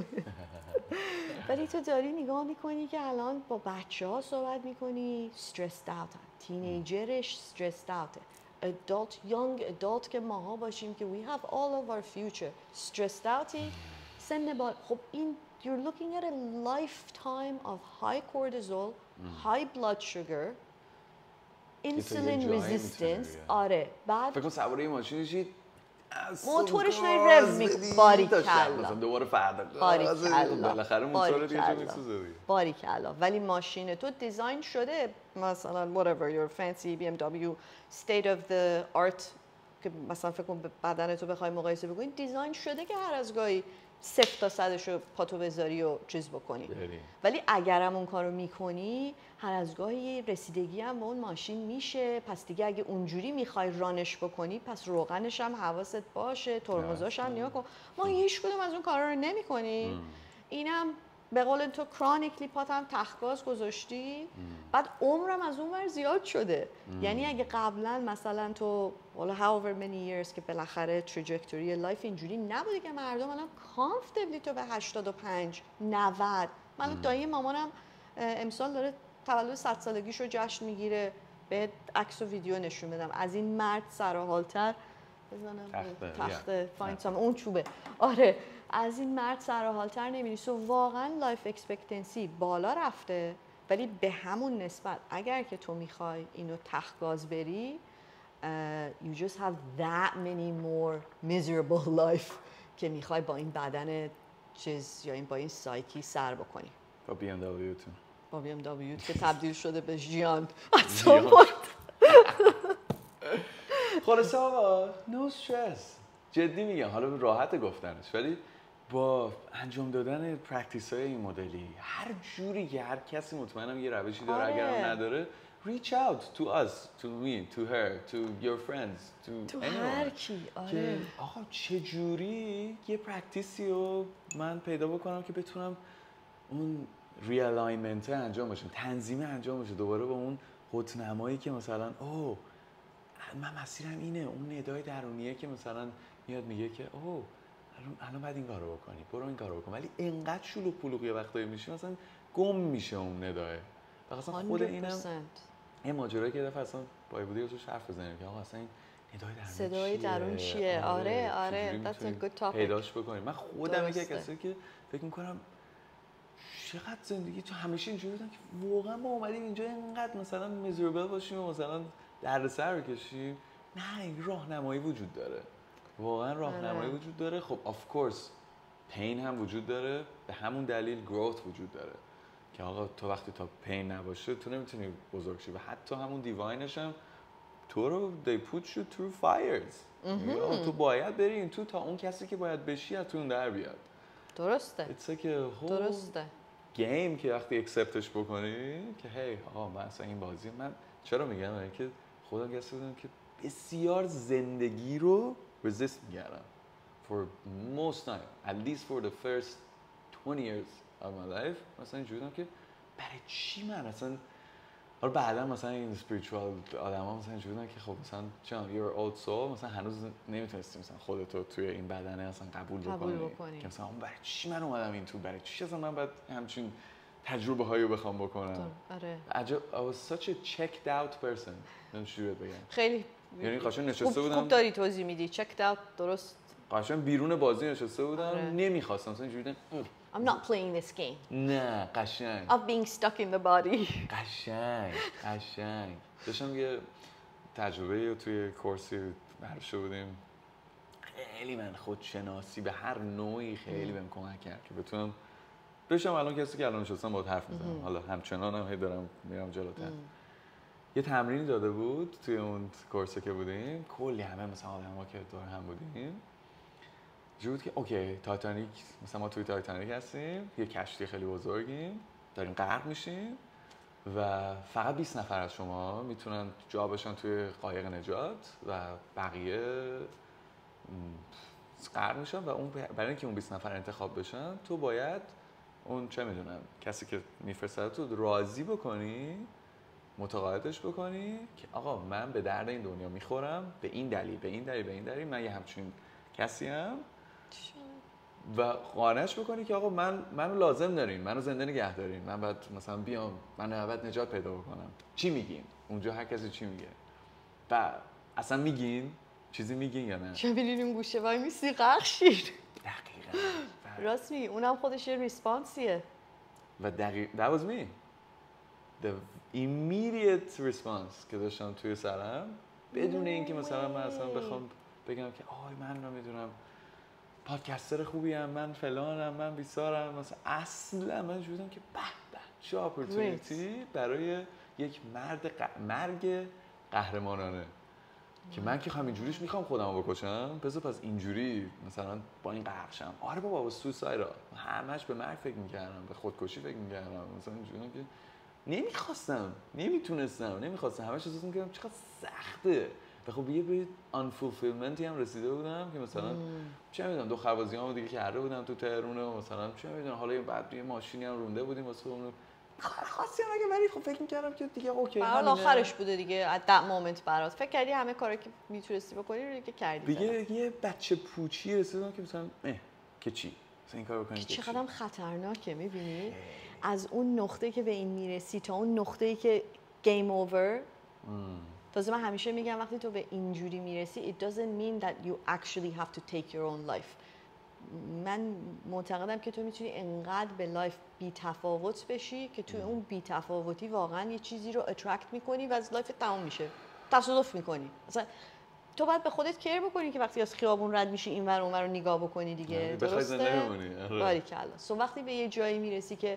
Speaker 1: ولی تو داری نگاه میکنی که الان با بچه ها صحبت میکنی stressed out تینیجرش stressed out adult young adult که ماها باشیم که we have all of our future stressed out سن بال خب این you're looking at a lifetime of high cortisol high blood sugar insulin resistance آره بعد
Speaker 2: فکر کنم سواره این ماشین شید
Speaker 1: موتورش نوی رو میکنه باریکلا
Speaker 2: مثلا دوباره فردا
Speaker 1: باریکلا
Speaker 2: بالاخره موتور رو دیگه میسوزه دیگه
Speaker 1: باریکلا ولی ماشین تو دیزاین شده مثلا whatever your fancy بی ام دبلیو state of the art که مثلا فکر کن بدن تو بخوای مقایسه بکنی دیزاین شده که هر از گاهی صفر تا صدش رو پاتو بذاری و چیز بکنی
Speaker 2: بری.
Speaker 1: ولی اگرم اون کارو میکنی هر از گاهی رسیدگی هم به اون ماشین میشه پس دیگه اگه اونجوری میخوای رانش بکنی پس روغنش هم حواست باشه ترمزاش هم نیا کن ما هیچ کدوم از اون کارا رو نمیکنیم اینم به قول تو کرونیکلی پاتم تخگاز گذاشتی بعد عمرم از اون ور زیاد شده یعنی اگه قبلا مثلا تو حالا however many years که بالاخره تراجکتوری لایف اینجوری نبوده که مردم الان کامفتبلی تو به هشتاد و پنج نود من دایی مامانم امسال داره تولد صد سالگیش رو جشن میگیره به عکس و ویدیو نشون بدم از این مرد سر و حالتر بزنم تخت فاینتام اون چوبه آره از این مرد سر و حالتر نمی‌بینی سو واقعا لایف اکسپکتنسی بالا رفته ولی به همون نسبت اگر که تو میخوای اینو تخگاز بری uh, you just have that many more miserable life که میخوای با این بدن چیز یا این با این سایکی سر بکنی
Speaker 2: با بی ام دبلیو تون
Speaker 1: با بی ام دبلیو که تبدیل شده به ژیان
Speaker 2: خلاصه آقا نو استرس جدی میگم حالا راحت گفتنش ولی با انجام دادن پرکتیس های این مدلی هر جوری که هر کسی مطمئنم یه روشی داره
Speaker 1: آره.
Speaker 2: اگرم نداره reach out to us to me to her to your friends to
Speaker 1: تو
Speaker 2: anyone
Speaker 1: هر کی آره
Speaker 2: که آقا چه جوری یه پرکتیسی رو من پیدا بکنم که بتونم اون ریالاینمنت انجام بشه تنظیم انجام بشه دوباره با اون خودنمایی که مثلا اوه من مسیرم اینه اون ندای درونیه که مثلا میاد میگه که اوه الان الان باید این کارو بکنی برو این کارو بکن ولی انقدر شلوغ پلوغ یه وقتایی میشه مثلا گم میشه اون نداه مثلا خود اینم یه ماجرایی که دفعه اصلا با بودی روش حرف بزنیم که آقا اصلا این ندای درون
Speaker 1: صدای درون چیه آره آره that's a good topic
Speaker 2: پیداش بکنیم من خودم یکی کسی که فکر میکنم چقدر زندگی تو همیشه اینجوری بودن که واقعا ما اومدیم اینجا اینقدر مثلا میزربل باشیم و مثلا دردسر بکشیم نه این راهنمایی وجود داره واقعا راهنمایی وجود داره خب آف کورس پین هم وجود داره به همون دلیل گروت وجود داره که آقا تو وقتی تا پین نباشه تو نمیتونی بزرگ شی و حتی همون دیواینش هم تو رو they put you through fires تو باید بری این تو تا اون کسی که باید بشی از تو اون در بیاد
Speaker 1: درسته
Speaker 2: It's like a whole
Speaker 1: درسته
Speaker 2: گیم که وقتی اکسپتش بکنی که هی آقا من اصلا این بازی من چرا میگم اینه که خودم کسی بودم که بسیار زندگی رو رزیست میکردم for most time at least for the first twenty years of my life مثلا اینجوری بودم که برای چی من اصلا حالا بعدا مثلا این اسپریچوال آدما مثلا اینجوری بودن که خب مثلا چون your old soul مثلا هنوز نمیتونستی مثلا خودتو توی این بدنه اصلا قبول,
Speaker 1: قبول
Speaker 2: بکنی.
Speaker 1: بکنی
Speaker 2: که مثلا برای چی من اومدم این تو برای چی اصلا من باید همچین تجربه هایی رو بخوام بکنم.
Speaker 1: آره
Speaker 2: عجب I was such a checked out person نمیشه بگم
Speaker 1: خیلی
Speaker 2: یعنی قشنگ نشسته
Speaker 1: خوب
Speaker 2: بودم
Speaker 1: خوب داری توضیح میدی checked out درست
Speaker 2: قشنگ بیرون بازی نشسته بودم
Speaker 1: آره.
Speaker 2: نمیخواستم مثلا اینجوری بودم
Speaker 1: I'm not playing this game
Speaker 2: نه قشنگ
Speaker 1: of being stuck in the body
Speaker 2: قشنگ قشنگ داشتم یه تجربه توی کورسی برشته بودیم خیلی من خودشناسی به هر نوعی خیلی بهم کمک کرد که بتونم بشم الان کسی که الان نشستم باهات حرف میزنم حالا همچنان هم هی دارم میرم جلوتر. یه تمرینی داده بود توی اون کورسی که بودیم کلی همه مثلا آدما که دور هم بودیم جوری بود که اوکی تایتانیک مثلا ما توی تایتانیک هستیم یه کشتی خیلی بزرگیم داریم غرق میشیم و فقط بیست نفر از شما میتونن جا بشن توی قایق نجات و بقیه غرق میشن و اون برای اینکه اون بیست نفر انتخاب بشن تو باید اون چه میدونم کسی که میفرسته تو راضی بکنی متقاعدش بکنی که آقا من به درد این دنیا میخورم به این دلیل به این دلیل به این دلیل من یه همچین کسی ام و قانعش بکنی که آقا من منو لازم دارین منو زنده نگه دارین من باید مثلا بیام من باید نجات پیدا بکنم چی میگین اونجا هر کسی چی میگه و اصلا میگین چیزی میگین یا نه
Speaker 1: چه می‌بینیم گوشه وای میسی غرق شیر
Speaker 2: دقیقاً
Speaker 1: راست میگی اونم خودش یه ریسپانسیه
Speaker 2: و دقیق that was me the immediate response که داشتم توی سرم بدون اینکه مثلا من اصلا بخوام بگم که آی من نمیدونم پادکستر خوبی ام من فلانم من بیسارم مثلا اصلا من جوریدم که به به چه اپورتونیتی برای یک مرد ق... مرگ قهرمانانه که من که همینجوریش میخوام خودمو بکشم بذار پس اینجوری مثلا با این غرق شم آره بابا با سوسایدا همش به مرگ فکر میکردم به خودکشی فکر میکردم مثلا اینجوری که نمیخواستم نمیتونستم نمیخواستم همش احساس میکردم چقدر سخته و خب یه به unfulfillmenتی هم رسیده بودم که مثلا چه میدونم دو خوازیامو دیگه کرده بودم تو تهرون و مثلا چه میدونم حالا بعد یه ماشینی هم رونده بودیم واسه اون خاصی هم اگه ولی خب فکر میکردم که دیگه اوکی
Speaker 1: برحال آخرش بوده دیگه at that moment برات فکر کردی همه کاری که میتونستی بکنی رو دیگه کردی
Speaker 2: دیگه یه بچه پوچی رسیدم که مثلا اه که چی مثلا این کارو بکنی که چی
Speaker 1: چقدر خطرناکه میبینی از اون نقطه که به این میرسی تا اون نقطه‌ای که گیم اوور تازه من همیشه میگم وقتی تو به اینجوری میرسی it doesn't mean that you actually have to take your own life من معتقدم که تو میتونی انقدر به لایف بی تفاوت بشی که تو اون بی تفاوتی واقعا یه چیزی رو اترکت میکنی و از لایف تمام میشه تصادف میکنی مثلا تو باید به خودت کیر بکنی که وقتی از خیابون رد میشی این ور اون ور رو نگاه بکنی دیگه درسته باریکلا سو وقتی به یه جایی میرسی که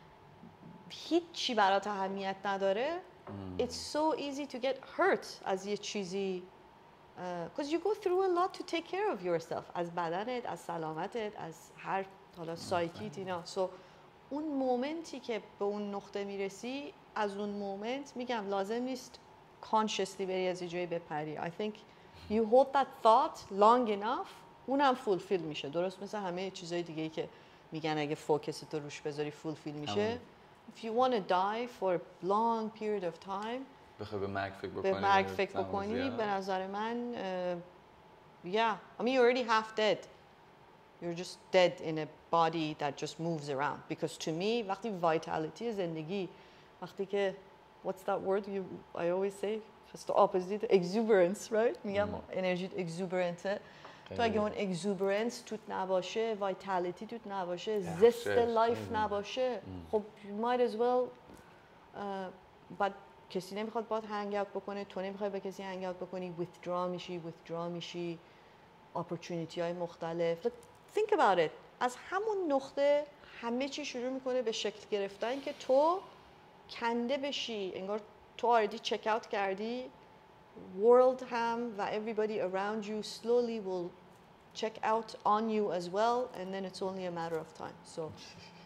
Speaker 1: هیچی برات اهمیت نداره it's so easy to get hurt از یه چیزی because you go through a lot to take care of yourself از بدنت از سلامتت از هر حالا سایکیت اینا سو اون مومنتی که به اون نقطه میرسی از اون مومنت میگم لازم نیست consciously بری از یه جایی بپری I think you hold that thought long enough اونم فولفیل میشه درست مثل همه چیزای دیگه‌ای که میگن اگه فوکس تو روش بذاری فولفیل میشه if you want to die for a long period of time
Speaker 2: بخوای به مرگ فکر بکنی
Speaker 1: به مرگ فکر بکنی به نظر من uh, yeah I mean you're already half dead you're just dead in a body that just moves around because to me وقتی vitality زندگی وقتی که what's that word you I always say just the opposite exuberance right میگم انرژی exuberant تو اگه اون exuberance توت نباشه vitality توت نباشه زست لایف نباشه خب you might as well uh, but کسی نمیخواد باید هنگ اوت بکنه تو نمیخوای به کسی هنگ اوت بکنی withdraw میشی withdraw میشی opportunity های مختلف But think about it از همون نقطه همه چی شروع میکنه به شکل گرفتن که تو کنده بشی انگار تو آردی چک اوت کردی world هم و everybody around you slowly will check out on you as well and then it's only a matter of time so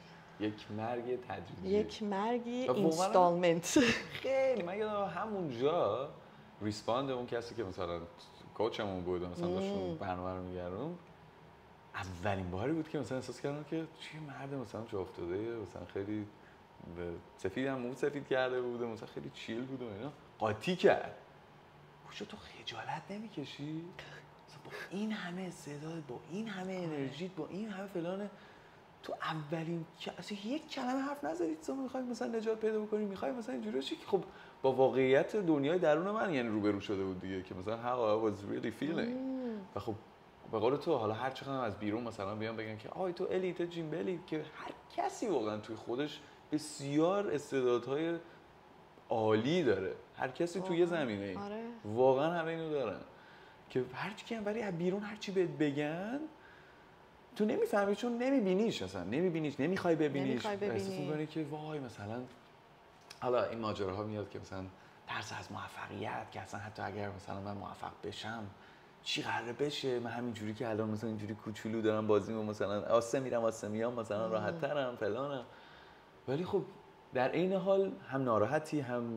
Speaker 2: یک مرگ تدریجی،
Speaker 1: یک مرگی
Speaker 2: و واقعاً
Speaker 1: اینستالمنت.
Speaker 2: خیلی من یادم همونجا ریسپاند اون کسی که مثلا کوچمون بود و مثلا داشتون برنامه رو میگردم، اولین باری بود که مثلا احساس کردم که چه مرد مثلا جا افتاده، مثلا خیلی سفید هم مو سفید کرده بوده، مثلا خیلی چیل بود و اینا، قاطی کرد. پوشو تو خجالت نمیکشی؟ با این همه استعداد، با این همه انرژی، با این همه فلان، تو اولین اصلا یک کلمه حرف نزدید تو میخوای مثلا نجات پیدا بکنی، میخوای مثلا اینجوری چی که خب با واقعیت دنیای درون من یعنی روبرو شده بود دیگه، که مثلا how I was really feeling. و خب به قول تو حالا هر چقدر از بیرون مثلا بیان بگن که آی تو الی تو جیمبلی، که هر کسی واقعا توی خودش بسیار استعدادهای عالی داره، هر کسی توی یه زمینه‌ای
Speaker 1: آره.
Speaker 2: واقعا همه اینو دارن که هر چی که ولی از بیرون هر چی بهت بگن تو نمیفهمی، چون نمیبینیش، اصلا نمیبینیش، نمیخوای ببینیش، احساس میکنی که وای مثلا حالا این ماجراها میاد که مثلا ترس از موفقیت، که اصلا حتی اگر مثلا من موفق بشم چی قراره بشه، من همینجوری که الان مثلا اینجوری کوچولو دارم بازی می‌کنم، مثلا آسه میرم آسه میام، مثلا راحت ترم فلانم، ولی خب در عین حال هم ناراحتی، هم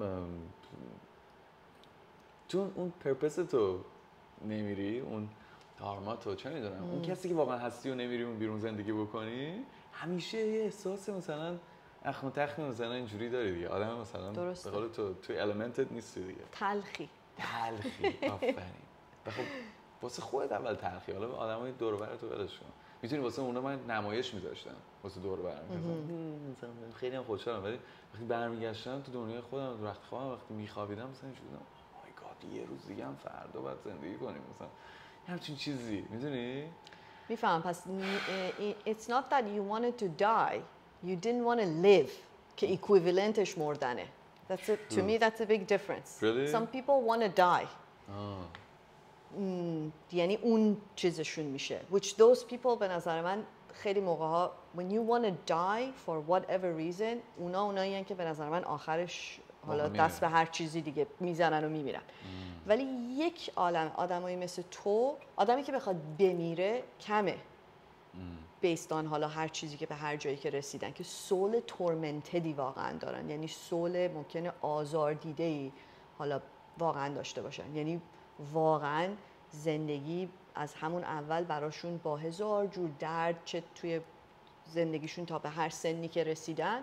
Speaker 2: چون اون پرپس تو نمیری، اون دارما تو چه میدونم، اون کسی که واقعا هستی و نمیری اون بیرون زندگی بکنی، همیشه یه احساس مثلا اخم و تخم مثلا اینجوری داری دیگه، آدم مثلا به قول تو توی المنتت نیستی دیگه،
Speaker 1: تلخی
Speaker 2: تلخی آفرین. و خب واسه خودت اول تلخی، حالا آدمای دور و بر تو ولش کن، میتونی واسه اونا من نمایش میذاشتم واسه دور و برم، مثلا خیلی هم خوشحالم، ولی وقتی برمیگشتم تو دنیای خودم، تو وقت خوابم، وقتی میخوابیدم مثلا اینجوری بودم مای گاد یه روز دیگه هم فردا باید زندگی کنیم، مثلا همچین چیزی، میدونی؟
Speaker 1: میفهم. پس it's not that you wanted to die, you didn't want to live که equivalentش مردنه. That's a, to me that's a big difference.
Speaker 2: Really?
Speaker 1: Some people want to die.
Speaker 2: آه.
Speaker 1: یعنی اون چیزشون میشه. Which those people به نظر من خیلی موقع ها when you want to die for whatever reason، اونا اونایی که به نظر من آخرش حالا دست به هر چیزی دیگه میزنن و میمیرن. ولی یک عالم آدمایی مثل تو، آدمی که بخواد بمیره کمه بیستان حالا هر چیزی که به هر جایی که رسیدن، که سول تورمنتدی واقعا دارن، یعنی سول ممکنه آزار دیده‌ای حالا واقعا داشته باشن، یعنی واقعا زندگی از همون اول براشون با هزار جور درد، چه توی زندگیشون تا به هر سنی که رسیدن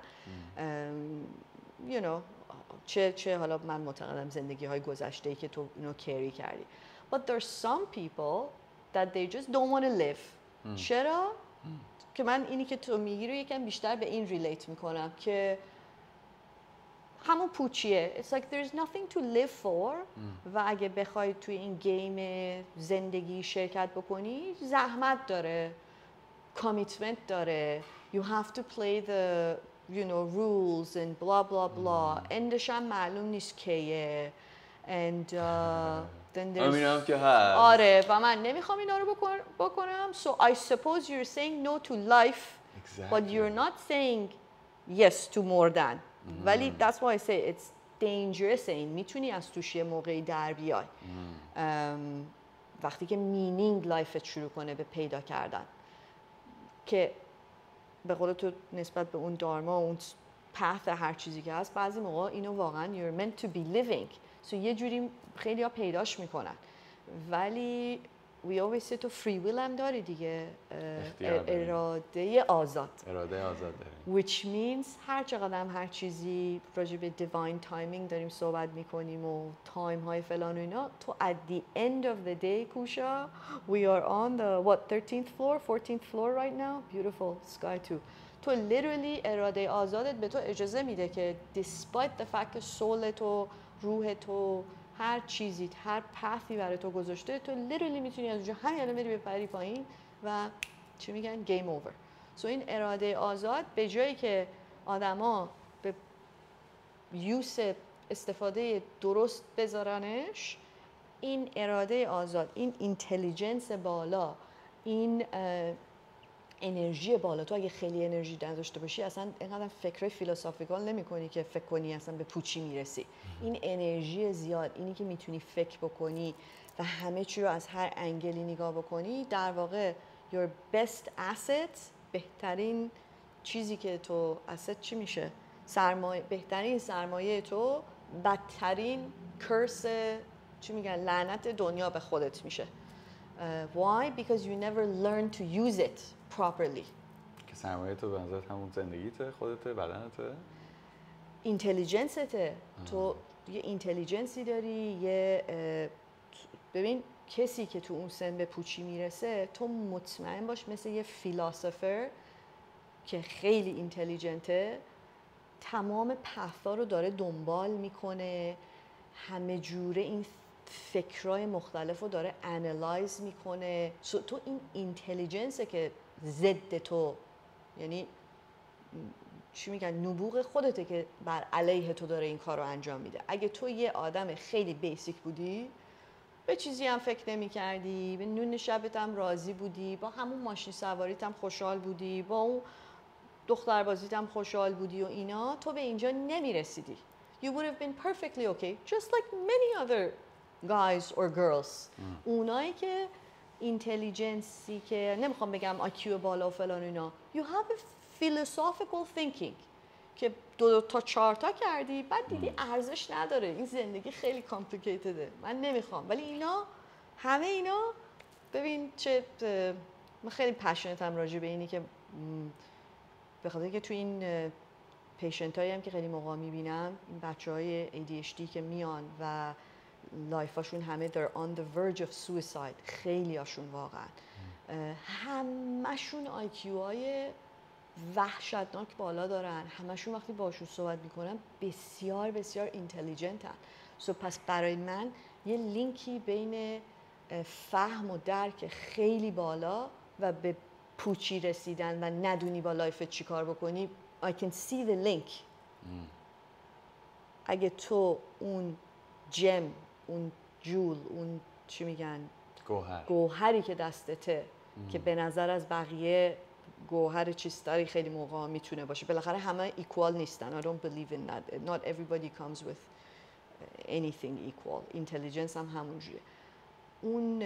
Speaker 1: you know چه چه حالا من معتقدم زندگی های گذشته‌ای که تو اینو کری کردی. But there's some people that they just don't want to live. چرا؟ که من اینی که تو میگی رو یکم بیشتر به این ریلیت میکنم که همون پوچیه. It's like there's nothing to live for. و اگه بخوای توی این گیم زندگی شرکت بکنی زحمت داره، کامیتمنت داره، you have to play the you know rules and blah blah blah. اندش هم معلوم نیست کیه and uh, then there's
Speaker 2: همینم که هست.
Speaker 1: آره و من نمیخوام اینا رو بکنم. So I suppose you're saying no to life,
Speaker 2: exactly.
Speaker 1: but you're not saying yes to more than. ولی that's why I say it's dangerous. این میتونی از توش یه موقعی در بیای وقتی که meaning لایفت شروع کنه به پیدا کردن، که به قول تو نسبت به اون دارما و اون path هر چیزی که هست، بعضی موقع اینو واقعا you're meant to be living. so یه جوری خیلی ها پیداش میکنن، ولی we always say تو free will هم داری دیگه، اراده آزاد
Speaker 2: اراده آزاد داری.
Speaker 1: which means هر چقدر هم هر چیزی راجع به divine timing داریم صحبت میکنیم و تایم های فلان و اینا، تو at the end of the day کوشا we are on the what thirteenth floor fourteenth floor right now, beautiful sky too. تو literally اراده آزادت به تو اجازه میده که despite the fact که سول تو، روح تو، هر چیزی، هر پثی برای تو گذاشته، تو literally میتونی از اونجا همین الان بری بپری پایین و چی میگن game over. so این اراده آزاد به جایی که آدما به یوس استفاده درست بذارنش، این اراده آزاد، این اینتلیجنس بالا، این انرژی بالا، تو اگه خیلی انرژی نداشته باشی اصلا اینقدر فکر فیلسوفیکال نمی کنی که فکر کنی اصلا به پوچی میرسی. این انرژی زیاد، اینی که میتونی فکر بکنی و همه چی رو از هر انگلی نگاه بکنی، در واقع your best asset، بهترین چیزی که تو asset چی میشه؟ سرمایه، بهترین سرمایه تو بدترین کرس، چی میگن، لعنت دنیا به خودت میشه. uh, why? Because you never learn to use it properly.
Speaker 2: که سرمایه تو به نظرت همون زندگیته، خودته، بدنته؟
Speaker 1: اینتلیجنسته. تو یه اینتلیجنسی داری، یه ببین کسی که تو اون سن به پوچی میرسه، تو مطمئن باش مثل یه فیلاسوفر که خیلی اینتلیجنته، تمام پثا رو داره دنبال میکنه، همه جوره این فکرای مختلف رو داره انالایز میکنه. تو این اینتلیجنسه که ضد تو، یعنی چی میگن، نبوغ خودته که بر علیه تو داره این کار رو انجام میده. اگه تو یه آدم خیلی بیسیک بودی، به چیزی هم فکر نمی کردی، به نون شبت هم راضی بودی، با همون ماشین سواریت هم خوشحال بودی، با اون دختر بازیت هم خوشحال بودی و اینا، تو به اینجا نمی رسیدی. You would have been perfectly okay, just like many other guys or girls. mm. اونایی که اینتلیجنسی که نمیخوام بگم آیکیو بالا و فلان اینا، you have a philosophical thinking که دو, دو تا چهار تا کردی، بعد دیدی ارزش نداره، این زندگی خیلی کامپلیکیتده، من نمیخوام. ولی اینا همه اینا، ببین چه، من خیلی پشنتم راجع به اینی که به خاطر که تو این پیشنت هایی هم که خیلی موقع میبینم، این بچه های ای دی اچ دی که میان و لایفاشون همه they're on the verge of suicide، خیلی هاشون واقعا همشون آی کیو های وحشتناک بالا دارن، همشون وقتی باشون صحبت میکنن بسیار بسیار اینتلیجنتن. سو پس برای من یه لینکی بین فهم و درک خیلی بالا و به پوچی رسیدن و ندونی با لایفت چی کار بکنی، I can see the link. mm. اگه تو اون جم، اون جول، اون چی میگن،
Speaker 2: گوهر،
Speaker 1: گوهری که دستته mm. که به نظر از بقیه گوهر چیزتری خیلی موقع میتونه باشه، بالاخره همه ایکوال نیستن. I don't believe in that. Not everybody comes with anything equal. Intelligence هم همونجوریه. اون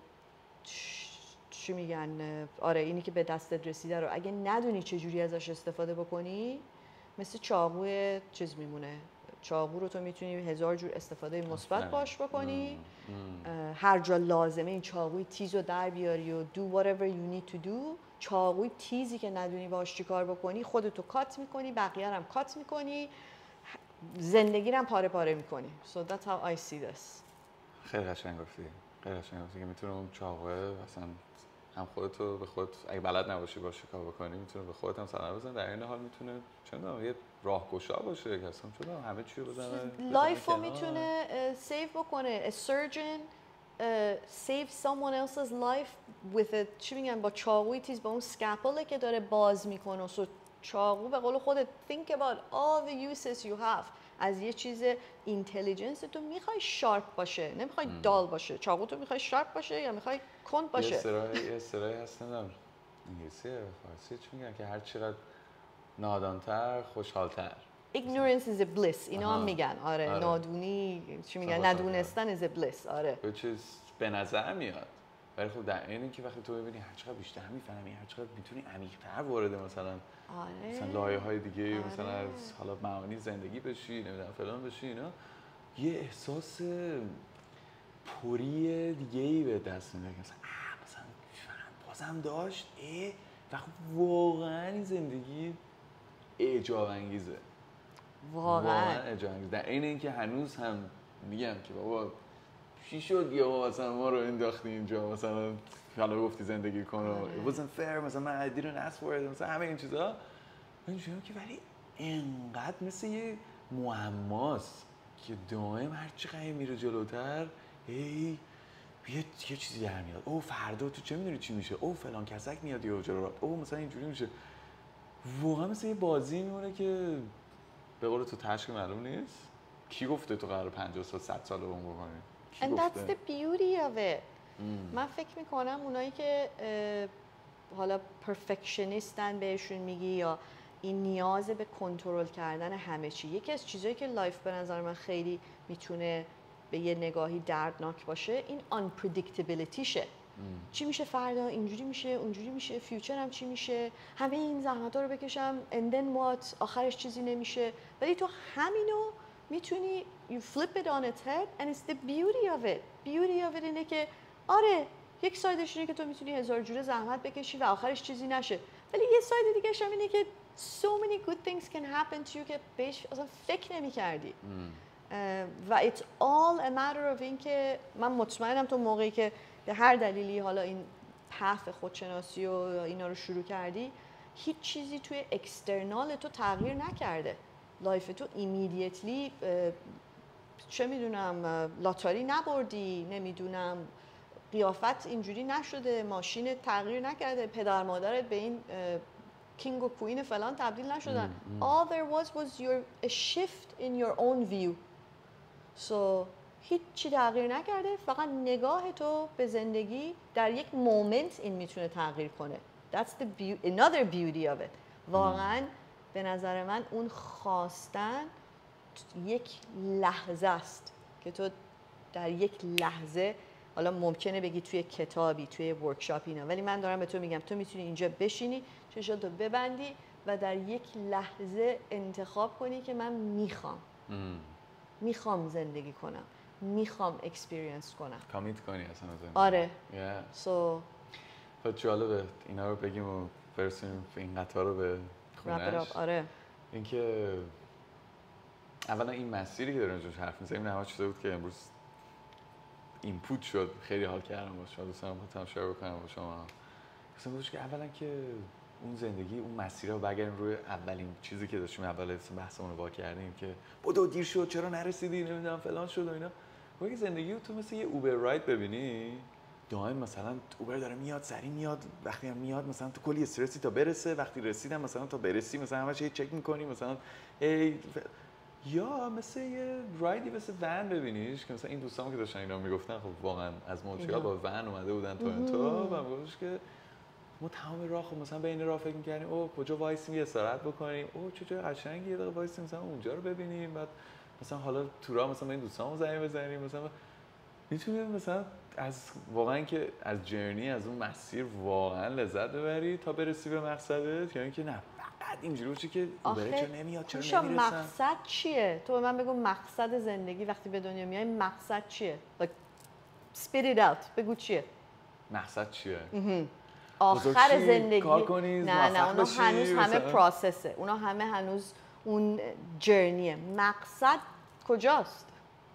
Speaker 1: چی میگن، آره اینی که به دستت رسیده رو اگه ندونی چجوری ازش استفاده بکنی، مثل چاقوی چیز میمونه. چاقو رو تو میتونی هزار جور استفاده مثبت باش بکنی، هر جا لازمه این چاقوی تیز رو در بیاری و do whatever you need to do. چاقوی تیزی که ندونی باش چی کار بکنی، خودتو کات میکنی، بقیه هم کات میکنی، زندگی رو هم پاره پاره میکنی. So that's how I see this.
Speaker 2: خیلی قشنگ گفتی. خیلی قشنگ گفتی که میتونه اون چاقوه مثلا هم خودتو به خود اگه بلد نباشی باش چیکار بکنی، میتونه به خودت هم صدمه بزنه، در این حال میتونه چه میدونم یه راهگشا باشه که اصلا چه میدونم همه چی رو بزنه،
Speaker 1: لایف رو میتونه سیو بکنه. a surgeon uh, save someone else's life with a چی میگن، با چاقوی تیز، با اون سکپله که داره باز میکنه. سو چاقو به قول خودت think about all the uses you have. از یه چیز اینتلیجنس تو میخوای شارپ باشه، نمیخوای دال باشه. چاقو تو میخوای شارپ باشه یا میخوای کند باشه؟
Speaker 2: یه سرای یه سرای هست نمیدونم انگلیسی فارسی چی میگن که هر چقدر نادانتر خوشحالتر.
Speaker 1: Ignorance is a bliss. اینا هم میگن. آره, آره. نادونی چی میگن، ندونستن is a bliss. آره.
Speaker 2: به چیز به نظر میاد. ولی خب در این که وقتی تو ببینی هر چقدر بیشتر میفهمی، هر چقدر میتونی عمیق‌تر وارد مثلا
Speaker 1: آره.
Speaker 2: مثلا لایه‌های دیگه
Speaker 1: آره.
Speaker 2: مثلا از حالا معانی زندگی بشی، نمیدونم فلان بشی، اینا یه احساس پوری دیگه‌ای به دست میاد. مثلا مثلا بازم داشت ای و واقعا این زندگی اعجاب انگیزه.
Speaker 1: واقعا
Speaker 2: اعجاب انگیزه. در این اینکه هنوز هم میگم که بابا چی شد یا مثلا ما رو انداختی اینجا، مثلا حالا گفتی زندگی کن و it wasn't fair، مثلا من I didn't ask for it، مثلا همه این چیزا اینجوریه که ولی انقدر مثل یه معماست که دائم هر چقدر میره جلوتر هی یه یه چیزی در میاد. او فردا تو چه میدونی چی میشه، او فلان کسک میاد یا جلوات، او مثلا اینجوری میشه. واقعا مثل یه بازی میمونه که به قول تو تشک معلوم نیست کی گفته تو قرار پنجاه سال صد سال اون بکنی.
Speaker 1: And that's the beauty of it. mm. من فکر میکنم اونایی که حالا پرفکشنیستن بهشون میگی یا این نیاز به کنترل کردن همه چی، یکی از چیزایی که لایف به نظر من خیلی میتونه به یه نگاهی دردناک باشه این unpredictabilityشه. mm. چی میشه فردا، اینجوری میشه، اونجوری میشه، فیوچرم چی میشه، همه این زحمت‌ها رو بکشم and then what، آخرش چیزی نمیشه. ولی تو همینو میتونی you flip it on its head and it's the beauty of it. beauty of it اینه که آره یک سایدش اینه که تو میتونی هزار جوره زحمت بکشی و آخرش چیزی نشه، ولی یه ساید دیگه هم اینه که so many good things can happen to you که بهش اصلا فکر نمی‌کردی. و it's all a matter of این که من مطمئنم تو موقعی که به هر دلیلی حالا این پث خودشناسی و اینا رو شروع کردی، هیچ چیزی توی اکسترنال تو تغییر نکرده. لایف تو ایمیدیتلی چه میدونم لاتاری نبردی، نمیدونم قیافت اینجوری نشده، ماشین تغییر نکرده، پدر مادرت به این کینگ و کوین فلان تبدیل نشدن. all there was was your a shift in your own view. so هیچی تغییر نکرده، فقط نگاه تو به زندگی در یک مومنت این میتونه تغییر کنه. that's the beauty, another beauty of it. واقعا به نظر من اون خواستن یک لحظه است که تو در یک لحظه، حالا ممکنه بگی توی کتابی، توی ورکشاپ اینا، ولی من دارم به تو میگم تو میتونی اینجا بشینی، چشاتو ببندی و در یک لحظه انتخاب کنی که من میخوام میخوام زندگی کنم، میخوام اکسپریانس کنم،
Speaker 2: کامیت کنی اصلا زندگی.
Speaker 1: آره.
Speaker 2: yeah.
Speaker 1: so
Speaker 2: خب جالبه اینا رو بگیم و برسونیم این قطار رو به خونش.
Speaker 1: آره.
Speaker 2: اینکه اولا این مسیری که داریم روش حرف می‌زنیم نهایت شده بود که امروز اینپوت شد، خیلی حال کردم باشه، دوست دارم با شیر بکنم با شما. مثلا گفتم که اولا که اون زندگی، اون مسیر رو برگردیم روی اولین چیزی که داشتیم اول بحثمون رو وا کردیم که بدو دیر شد، چرا نرسیدی، نمیدونم فلان شد و اینا. وقتی زندگی رو تو مثل یه اوبر راید ببینی، دائم مثلا اوبر داره میاد، سری میاد، وقتی هم میاد مثلا تو کلی استرسی تا برسه، وقتی رسیدم مثلا تا برسی مثلا همش چک می‌کنی مثلا ای ف... یا مثل یه رایدی مثل ون ببینیش که مثلا این دوستام که داشتن اینا میگفتن خب واقعا از مونترال با ون اومده بودن تورنتو و میگفتش که ما تمام راه خب مثلا بین راه فکر می‌کردیم او کجا وایسیم یه استراحت بکنیم، او چه جای قشنگی یه دقیقه وایسیم مثلا اونجا رو ببینیم، بعد مثلا حالا تو راه مثلا این دوستامو زنگ بزنیم، مثلا میتونیم مثلا از واقعا که از جرنی، از اون مسیر واقعا لذت ببری تا برسی به مقصدت، یا اینکه نه فقط اینجوری باشه که اوبر چرا نمیاد، چرا نمیرسن.
Speaker 1: مقصد چیه؟ تو به من بگو مقصد زندگی وقتی به دنیا میای مقصد چیه؟ like spit it out، بگو چیه؟
Speaker 2: مقصد چیه؟
Speaker 1: آخر زندگی
Speaker 2: کار کنی،
Speaker 1: نه نه اونا هنوز همه پروسسه، اونا همه هنوز اون جرنیه. مقصد کجاست؟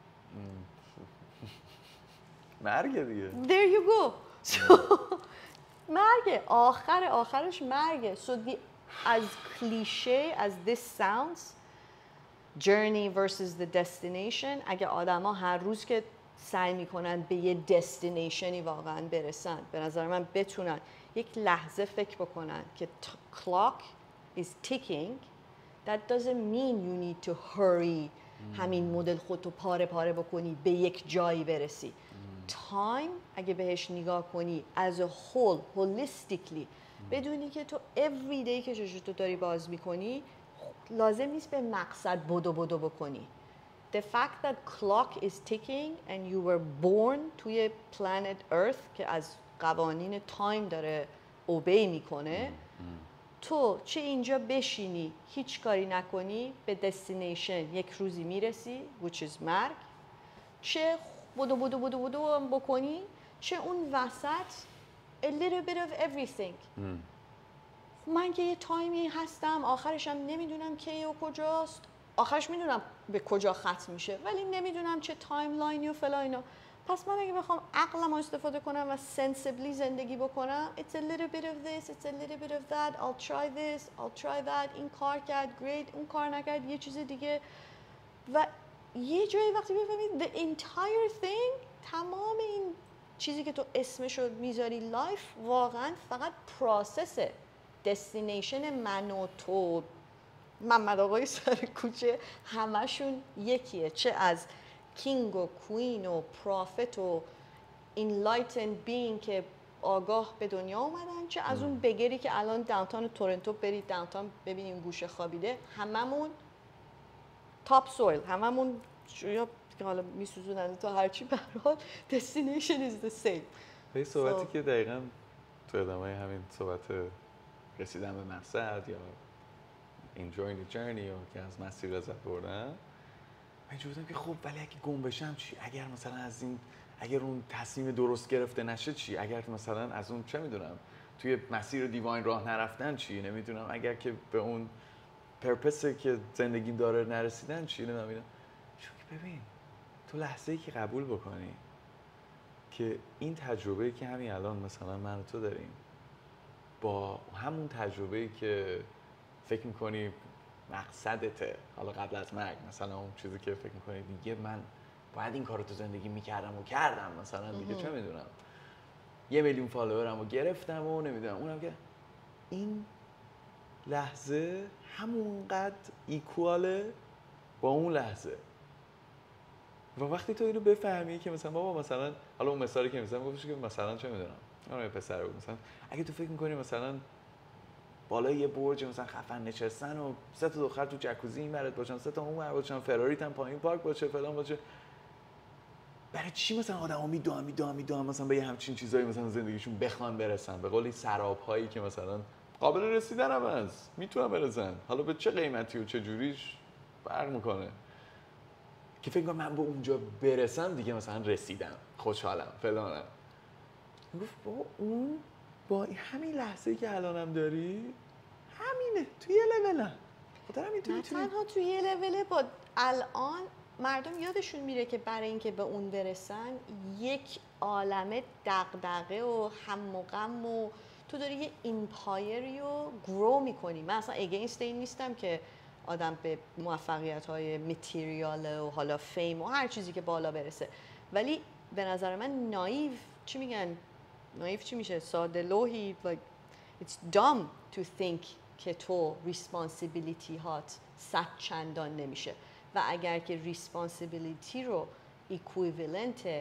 Speaker 2: مرگه دیگه.
Speaker 1: There you go. So, مرگه، آخر آخرش مرگه. So the, as cliché as this sounds, journey versus the destination، اگه آدما هر روز که سعی میکنن به یه دستینیشنی واقعا برسن، به نظر من بتونن یک لحظه فکر بکنن که clock is ticking. That doesn't mean you need to hurry. همین مدل خودتو پاره پاره بکنی به یک جایی برسی. Time اگه بهش نگاه کنی as a whole, holistically، بدونی که تو every day که چشتو داری باز میکنی لازم نیست به مقصد بدو بدو بکنی. The fact that clock is ticking and you were born توی planet Earth که از قوانین تایم داره اوبی میکنه، تو چه اینجا بشینی هیچ کاری نکنی به دستینیشن یک روزی میرسی which is مرگ، چه بدو بدو بدو بدو بکنی، چه اون وسط a little bit of everything. من که یه تایمی هستم آخرشم نمیدونم کیه و کجاست، آخرش میدونم به کجا ختم میشه ولی نمیدونم چه تایملاینی و فلا اینا. پس من اگه بخوام عقلم رو استفاده کنم و sensibly زندگی بکنم it's a little bit of this, it's a little bit of that, I'll try this, I'll try that، این کار کرد great، اون کار نکرد یه چیز دیگه. و یه جایی وقتی بفهمید the entire thing، تمام این چیزی که تو اسمشو میذاری life واقعا فقط پروسسه. دستینیشن من و تو، محمد آقای سر کوچه، همشون یکیه، چه از کینگ و کوین و پرافت و انلایتن بینگ که آگاه به دنیا اومدن، چه از اون بگری که الان داونتاون تورنتو برید داونتاون ببینیم گوشه خوابیده، هممون تاپ سویل، هممون یا حالا میسوزونن تا هرچی، به هر حال destination is the same.
Speaker 2: به صحبتی
Speaker 1: So-
Speaker 2: که دقیقاً تو ادامه همین صحبت رسیدن به مقصد یا enjoying the journey یا که از مسیر لذت بردن، من اینجوری بودم که خب ولی اگه گم بشم چی؟ اگر مثلا از این اگر اون تصمیم درست گرفته نشه چی؟ اگر مثلا از اون چه میدونم توی مسیر دیواین راه نرفتن چی؟ نمیدونم اگر که به اون پرپسی که زندگیم داره نرسیدن چی؟ نمیدونم. چون که ببین تو لحظه‌ای که قبول بکنی که این تجربه‌ای که همین الان مثلا من و تو داریم با همون تجربه‌ای که فکر می‌کنی مقصدته، حالا قبل از مرگ مثلا اون چیزی که فکر می‌کنی دیگه من باید این کارو تو زندگی می‌کردم و کردم، مثلا دیگه چه می‌دونم یه میلیون فالوورمو گرفتم و نمی‌دونم اونم که این لحظه همونقدر ایکواله با اون لحظه. و وقتی تو اینو بفهمی که مثلا بابا مثلا حالا اون مثالی که مثلا گفتش که مثلا چه می‌دونم اون یه پسر بود مثلا اگه تو فکر می‌کنی مثلا بالای یه برج مثلا خفن نشستن و سه تا دختر تو جکوزی این برات باشن، سه تا اون ور باشن، فراریت هم پایین پارک باشه، فلان باشه، برای چی مثلا آدم‌ها میدوام میدوام میدوام مثلا به یه همچین چیزایی مثلا زندگیشون بخوان برسن؟ به قول سراب‌هایی که مثلا قابل رسیدن هم هست، میتونن برسن، حالا به چه قیمتی و چه جوریش فرق میکنه، که فکر کنم من به اونجا برسم دیگه مثلا رسیدم، خوشحالم، فلانم. میگفت بابا اون با همین لحظه‌ای که الانم داری همینه، توی یه لولم. خاطر همین تو
Speaker 1: نه
Speaker 2: میتونی
Speaker 1: تنها توی یه لوله، با الان مردم یادشون میره که برای اینکه به اون برسن یک عالمه دغدغه و هم و غم و تو داری یه ایمپایری رو گرو میکنی. من اصلا اگینست این نیستم که آدم به موفقیت های متریال و حالا فیم و هر چیزی که بالا برسه، ولی به نظر من نایو چی میگن؟ نایو چی میشه؟ ساده لوحی. like it's dumb to think که تو ریسپانسیبیلیتی هات صد چندان نمیشه و اگر که ریسپانسیبیلیتی رو equivalent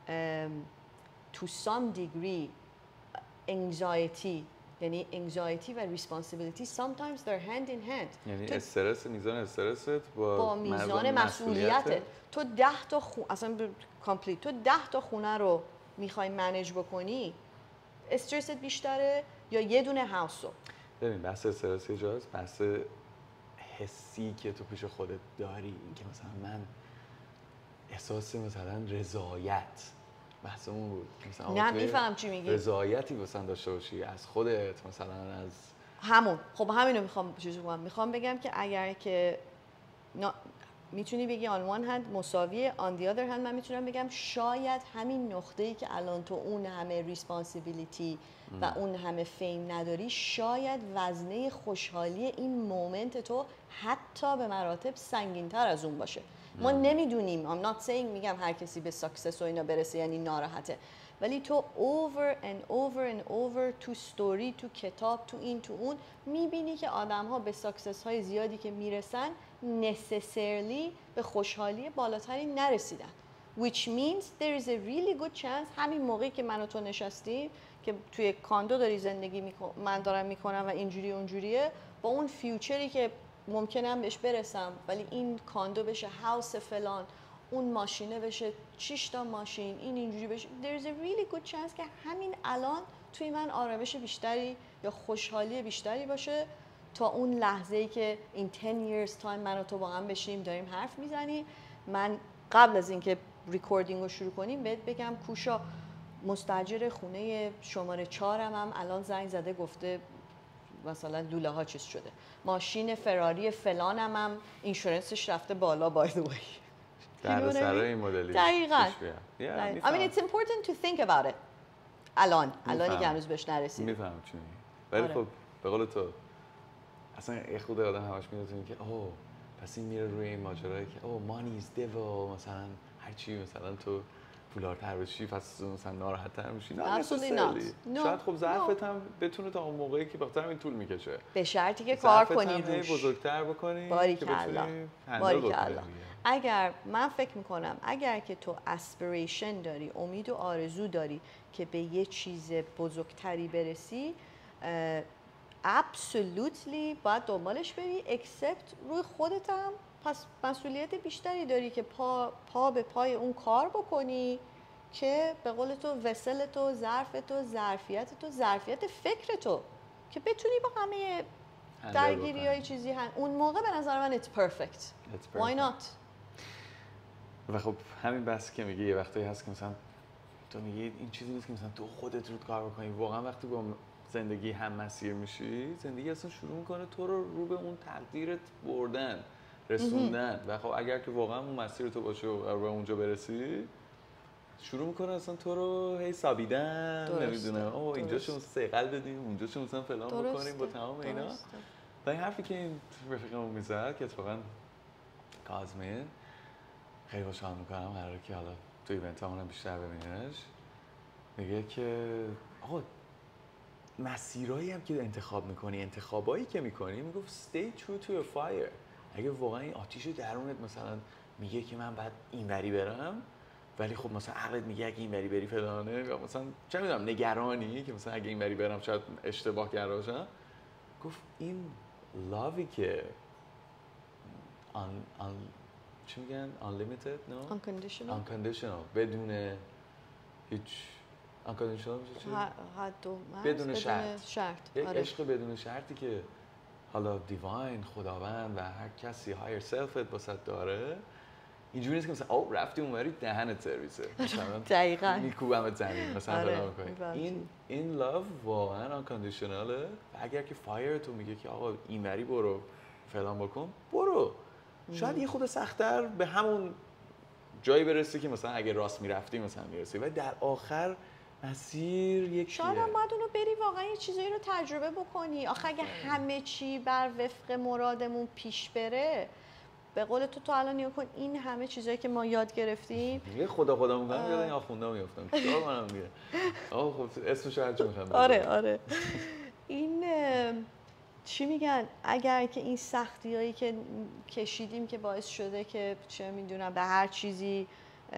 Speaker 1: to some degree anxiety، یعنی anxiety و responsibility sometimes they're hand in hand.
Speaker 2: یعنی
Speaker 1: تو
Speaker 2: استرس، میزان استرست با,
Speaker 1: با میزان مسئولیت تو ده تا خونه اصلا کامپلیت تو ده تا خونه رو میخوای منیج بکنی، استرست بیشتره یا یه دونه هاوس رو؟
Speaker 2: ببین بحث استرس یه جاست، بحث حسی که تو پیش خودت داری، این که مثلا من احساس مثلا رضایت بحثمون بود، مثلا
Speaker 1: نه میفهم چی میگی،
Speaker 2: رضایتی مثلا داشته باشی از خودت، مثلا از
Speaker 1: همون. خب همینو میخوام چیزی کنم، میخوام بگم که اگر که نا... میتونی بگی on one hand مساویه، on the other hand من میتونم بگم شاید همین نقطه‌ای که الان تو اون همه ریسپانسیبیلیتی و اون همه فیم نداری، شاید وزنه خوشحالی این مومنت تو حتی به مراتب سنگین‌تر از اون باشه. ما نمیدونیم. I'm not saying میگم هر کسی به ساکسس و اینا برسه یعنی ناراحته، ولی تو over and over and over تو ستوری، تو کتاب، تو این تو اون میبینی که آدم ها به ساکسس های زیادی که میرسن necessarily به خوشحالی بالاتری نرسیدن. which means there is a really good chance همین موقعی که من و تو نشستیم که توی کاندو داری زندگی میکن... من دارم میکنم و اینجوری اونجوریه، با اون فیوچری که ممکنه بهش برسم ولی این کاندو بشه هاوس فلان، اون ماشینه بشه شش تا ماشین، این اینجوری بشه، there is a really good chance که همین الان توی من آرامش بیشتری یا خوشحالی بیشتری باشه تا اون لحظه‌ای که این ده years time من و تو با هم بشیم داریم حرف میزنیم. من قبل از اینکه ریکوردینگ رو شروع کنیم بهت بگم کوشا مستاجر خونه شماره چهارم هم الان زنگ زده گفته مثلا دوله ها چیز شده، ماشین فراری فلانم هم اینشورنسش رفته بالا by the way.
Speaker 2: در سرای این مدلی
Speaker 1: دقیقاً.
Speaker 2: yeah,
Speaker 1: I mean it's important to think about it. الان الانی که هنوز بهش نرسیدیم.
Speaker 2: میفهم چی میگی، ولی
Speaker 1: آره.
Speaker 2: خب به قول تو اصلا یه خود آدم همش میدونه که اوه پس این میره روی این ماجرایی که اوه money is devil، مثلا هر چی مثلا تو پولدارتر بشی پس مثلا ناراحت‌تر میشی. نه
Speaker 1: no.
Speaker 2: شاید خب ظرفت هم بتونه تا اون موقعی که بخاطر همین طول میکشه،
Speaker 1: به شرطی که کار کنی
Speaker 2: روش،
Speaker 1: روش
Speaker 2: بزرگتر بکنی
Speaker 1: باریکلا.
Speaker 2: که بتونی
Speaker 1: باریکلا. اگر من فکر میکنم اگر که تو اسپریشن داری، امید و آرزو داری که به یه چیز بزرگتری برسی، absolutely باید دنبالش بری، except روی خودت هم پس مسئولیت بیشتری داری که پا, پا به پای اون کار بکنی که به قول تو وسل تو، ظرف تو، ظرفیت تو، ظرفیت فکر تو که بتونی با همه درگیری های چیزی هم اون موقع به نظر من it's perfect.
Speaker 2: It's
Speaker 1: Why
Speaker 2: perfect.
Speaker 1: not؟
Speaker 2: و خب همین بس که میگه یه وقتایی هست که مثلا تو میگی این چیزی نیست که مثلا تو خودت رو کار بکنی. واقعا وقتی با زندگی هم مسیر میشی، زندگی اصلا شروع میکنه تو رو رو به اون تقدیرت بردن، رسوندن. و خب اگر که واقعا اون مسیر تو باشه و به اونجا برسی، شروع میکنه اصلا تو رو هی سابیدن، نمیدونم اوه اینجا شو سیقل بدیم، اونجا شو مثلا فلان بکنیم با تمام اینا. و این حرفی که این رفیقمون میزد که اتفاقا کازمین، خیلی خوشحال میکنم قراره که حالا تو ایونت همونم بیشتر ببینیمش. میگه که آقا مسیرایی هم که انتخاب میکنی، انتخابایی که میکنی، میگفت stay true to your fire. اگه واقعا این آتیش درونت مثلا میگه که من باید اینوری برم، ولی خب مثلا عقلت میگه اگه اینوری بری فلانه، یا مثلا چه میدونم نگرانی که مثلا اگه اینوری برم شاید اشتباه کرده باشم، گفت این لاوی که on, on, چی میگن unlimited no
Speaker 1: unconditional
Speaker 2: unconditional بدون هیچ unconditional میشه چی؟
Speaker 1: حد و مرز
Speaker 2: بدون شرط,
Speaker 1: شرط.
Speaker 2: یک
Speaker 1: آره.
Speaker 2: عشق بدون شرطی که حالا دیواین، خداوند و هر کسی هایر سلفت واسط داره. اینجوری نیست که مثلا او رفتی اونوری دهنت سرویسه مثلا
Speaker 1: دقیقاً
Speaker 2: میکوبمت زمین مثلا
Speaker 1: آره.
Speaker 2: فلان می‌کنی. این این لاو واقعا unconditionalه. و اگر که فایر تو میگه که آقا اینوری برو فلان بکن، برو. شاید یه خود سخت‌تر به همون جایی برسی که مثلا اگه راست میرفتی مثلا میرسی، ولی در آخر مسیر یکیه.
Speaker 1: شاید هم باید اونو بری واقعا یه چیزایی رو تجربه بکنی. آخه اگه همه چی بر وفق مرادمون پیش بره، به قول تو تو الان نیا کن این همه چیزایی که ما یاد گرفتیم
Speaker 2: یه خدا خدا میگم یاد این آخوندا میافتم چیکار کنم دیگه. آه خب اسمش هر چی میخوام.
Speaker 1: آره آره این چی میگن، اگر که این سختیایی که کشیدیم که باعث شده که چه میدونم به هر چیزی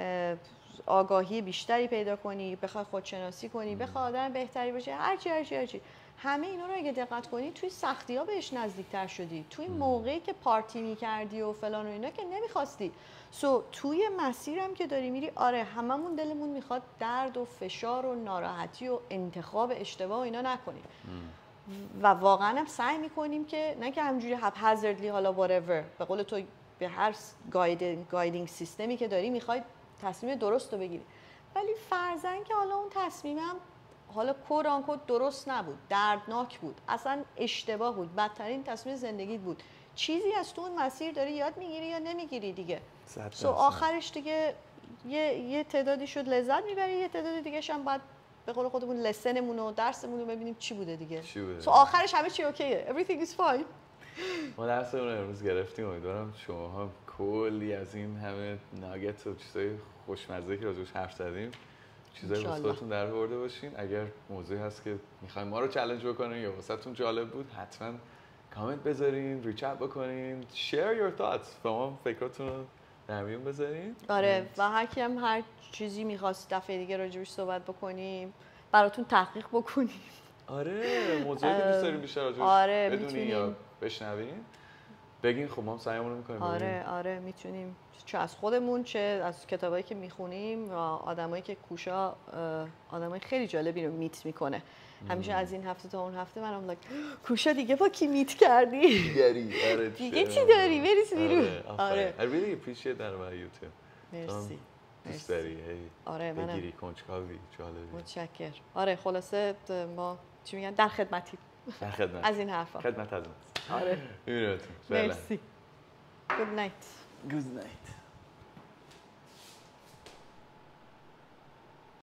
Speaker 1: آگاهی بیشتری پیدا کنی، بخوای خودشناسی کنی، بخوای آدم بهتری باشی، هر چی هر چی هر چی همه اینا رو اگه دقت کنی توی سختی‌ها بهش نزدیکتر شدی. توی موقعی که پارتی می‌کردی و فلان و اینا که نمی‌خواستی. سو so, توی مسیرم که داری میری، آره هممون دلمون میخواد درد و فشار و ناراحتی و انتخاب اشتباه و اینا نکنیم. و واقعا هم سعی میکنیم که نه که همجوری haphazardly حالا whatever، به قول تو به هر گایدینگ سیستمی که داری میخوای تصمیم درست رو بگیری، ولی فرضاً که حالا اون تصمیمم حالا کوران کود درست نبود، دردناک بود، اصلا اشتباه بود، بدترین تصمیم زندگیت بود، چیزی از تو اون مسیر داری یاد میگیری یا نمیگیری دیگه. سو آخرش دیگه یه یه تعدادی شد لذت میبری، یه تعدادی دیگه هم بعد به قول خودمون لسنمون و درسمون رو ببینیم چی بوده دیگه.
Speaker 2: چی بوده؟
Speaker 1: سو آخرش همه چی اوکیه. Everything is fine.
Speaker 2: ما درسمون رو امروز گرفتیم. امیدوارم شماها کلی از این همه ناگت و چیزای خوشمزه که راجعش حرف زدیم چیزای واسه خودتون در آورده باشین. اگر موضوعی هست که میخواین ما رو چالش بکنین یا واسهتون جالب بود، حتما کامنت بذارین، ریچ اوت بکنین، share your thoughts، با ما فکراتون رو در میون بذارین.
Speaker 1: آره و هر کی هم هر چیزی می‌خواست دفعه دیگه راجعش صحبت بکنیم، براتون تحقیق بکنیم.
Speaker 2: آره موضوعی که دوست دارین بیشتر راجعش
Speaker 1: آره
Speaker 2: بدونین یا بشنوین بگین، خب ما هم سعیمون رو می‌کنیم.
Speaker 1: آره آره میتونیم چه از خودمون چه از کتابایی که میخونیم و آدمایی که کوشا آدمای خیلی جالبی رو میت میکنه. همیشه از این هفته تا اون هفته منم لایک کوشا دیگه با کی میت کردی؟
Speaker 2: دیگری آره
Speaker 1: دیگه چی داری؟ بریز بیرون.
Speaker 2: آره I really appreciate that about you too.
Speaker 1: مرسی.
Speaker 2: دوست داری هی
Speaker 1: آره منم
Speaker 2: بگیری کنجکاوی جالبی.
Speaker 1: متشکر. آره خلاصه ما چی میگن در خدمتی.
Speaker 2: در خدمت.
Speaker 1: از این حرفا.
Speaker 2: خدمت از اون.
Speaker 1: آره.
Speaker 2: میبینیمتون.
Speaker 1: مرسی. Good night.
Speaker 2: Good night.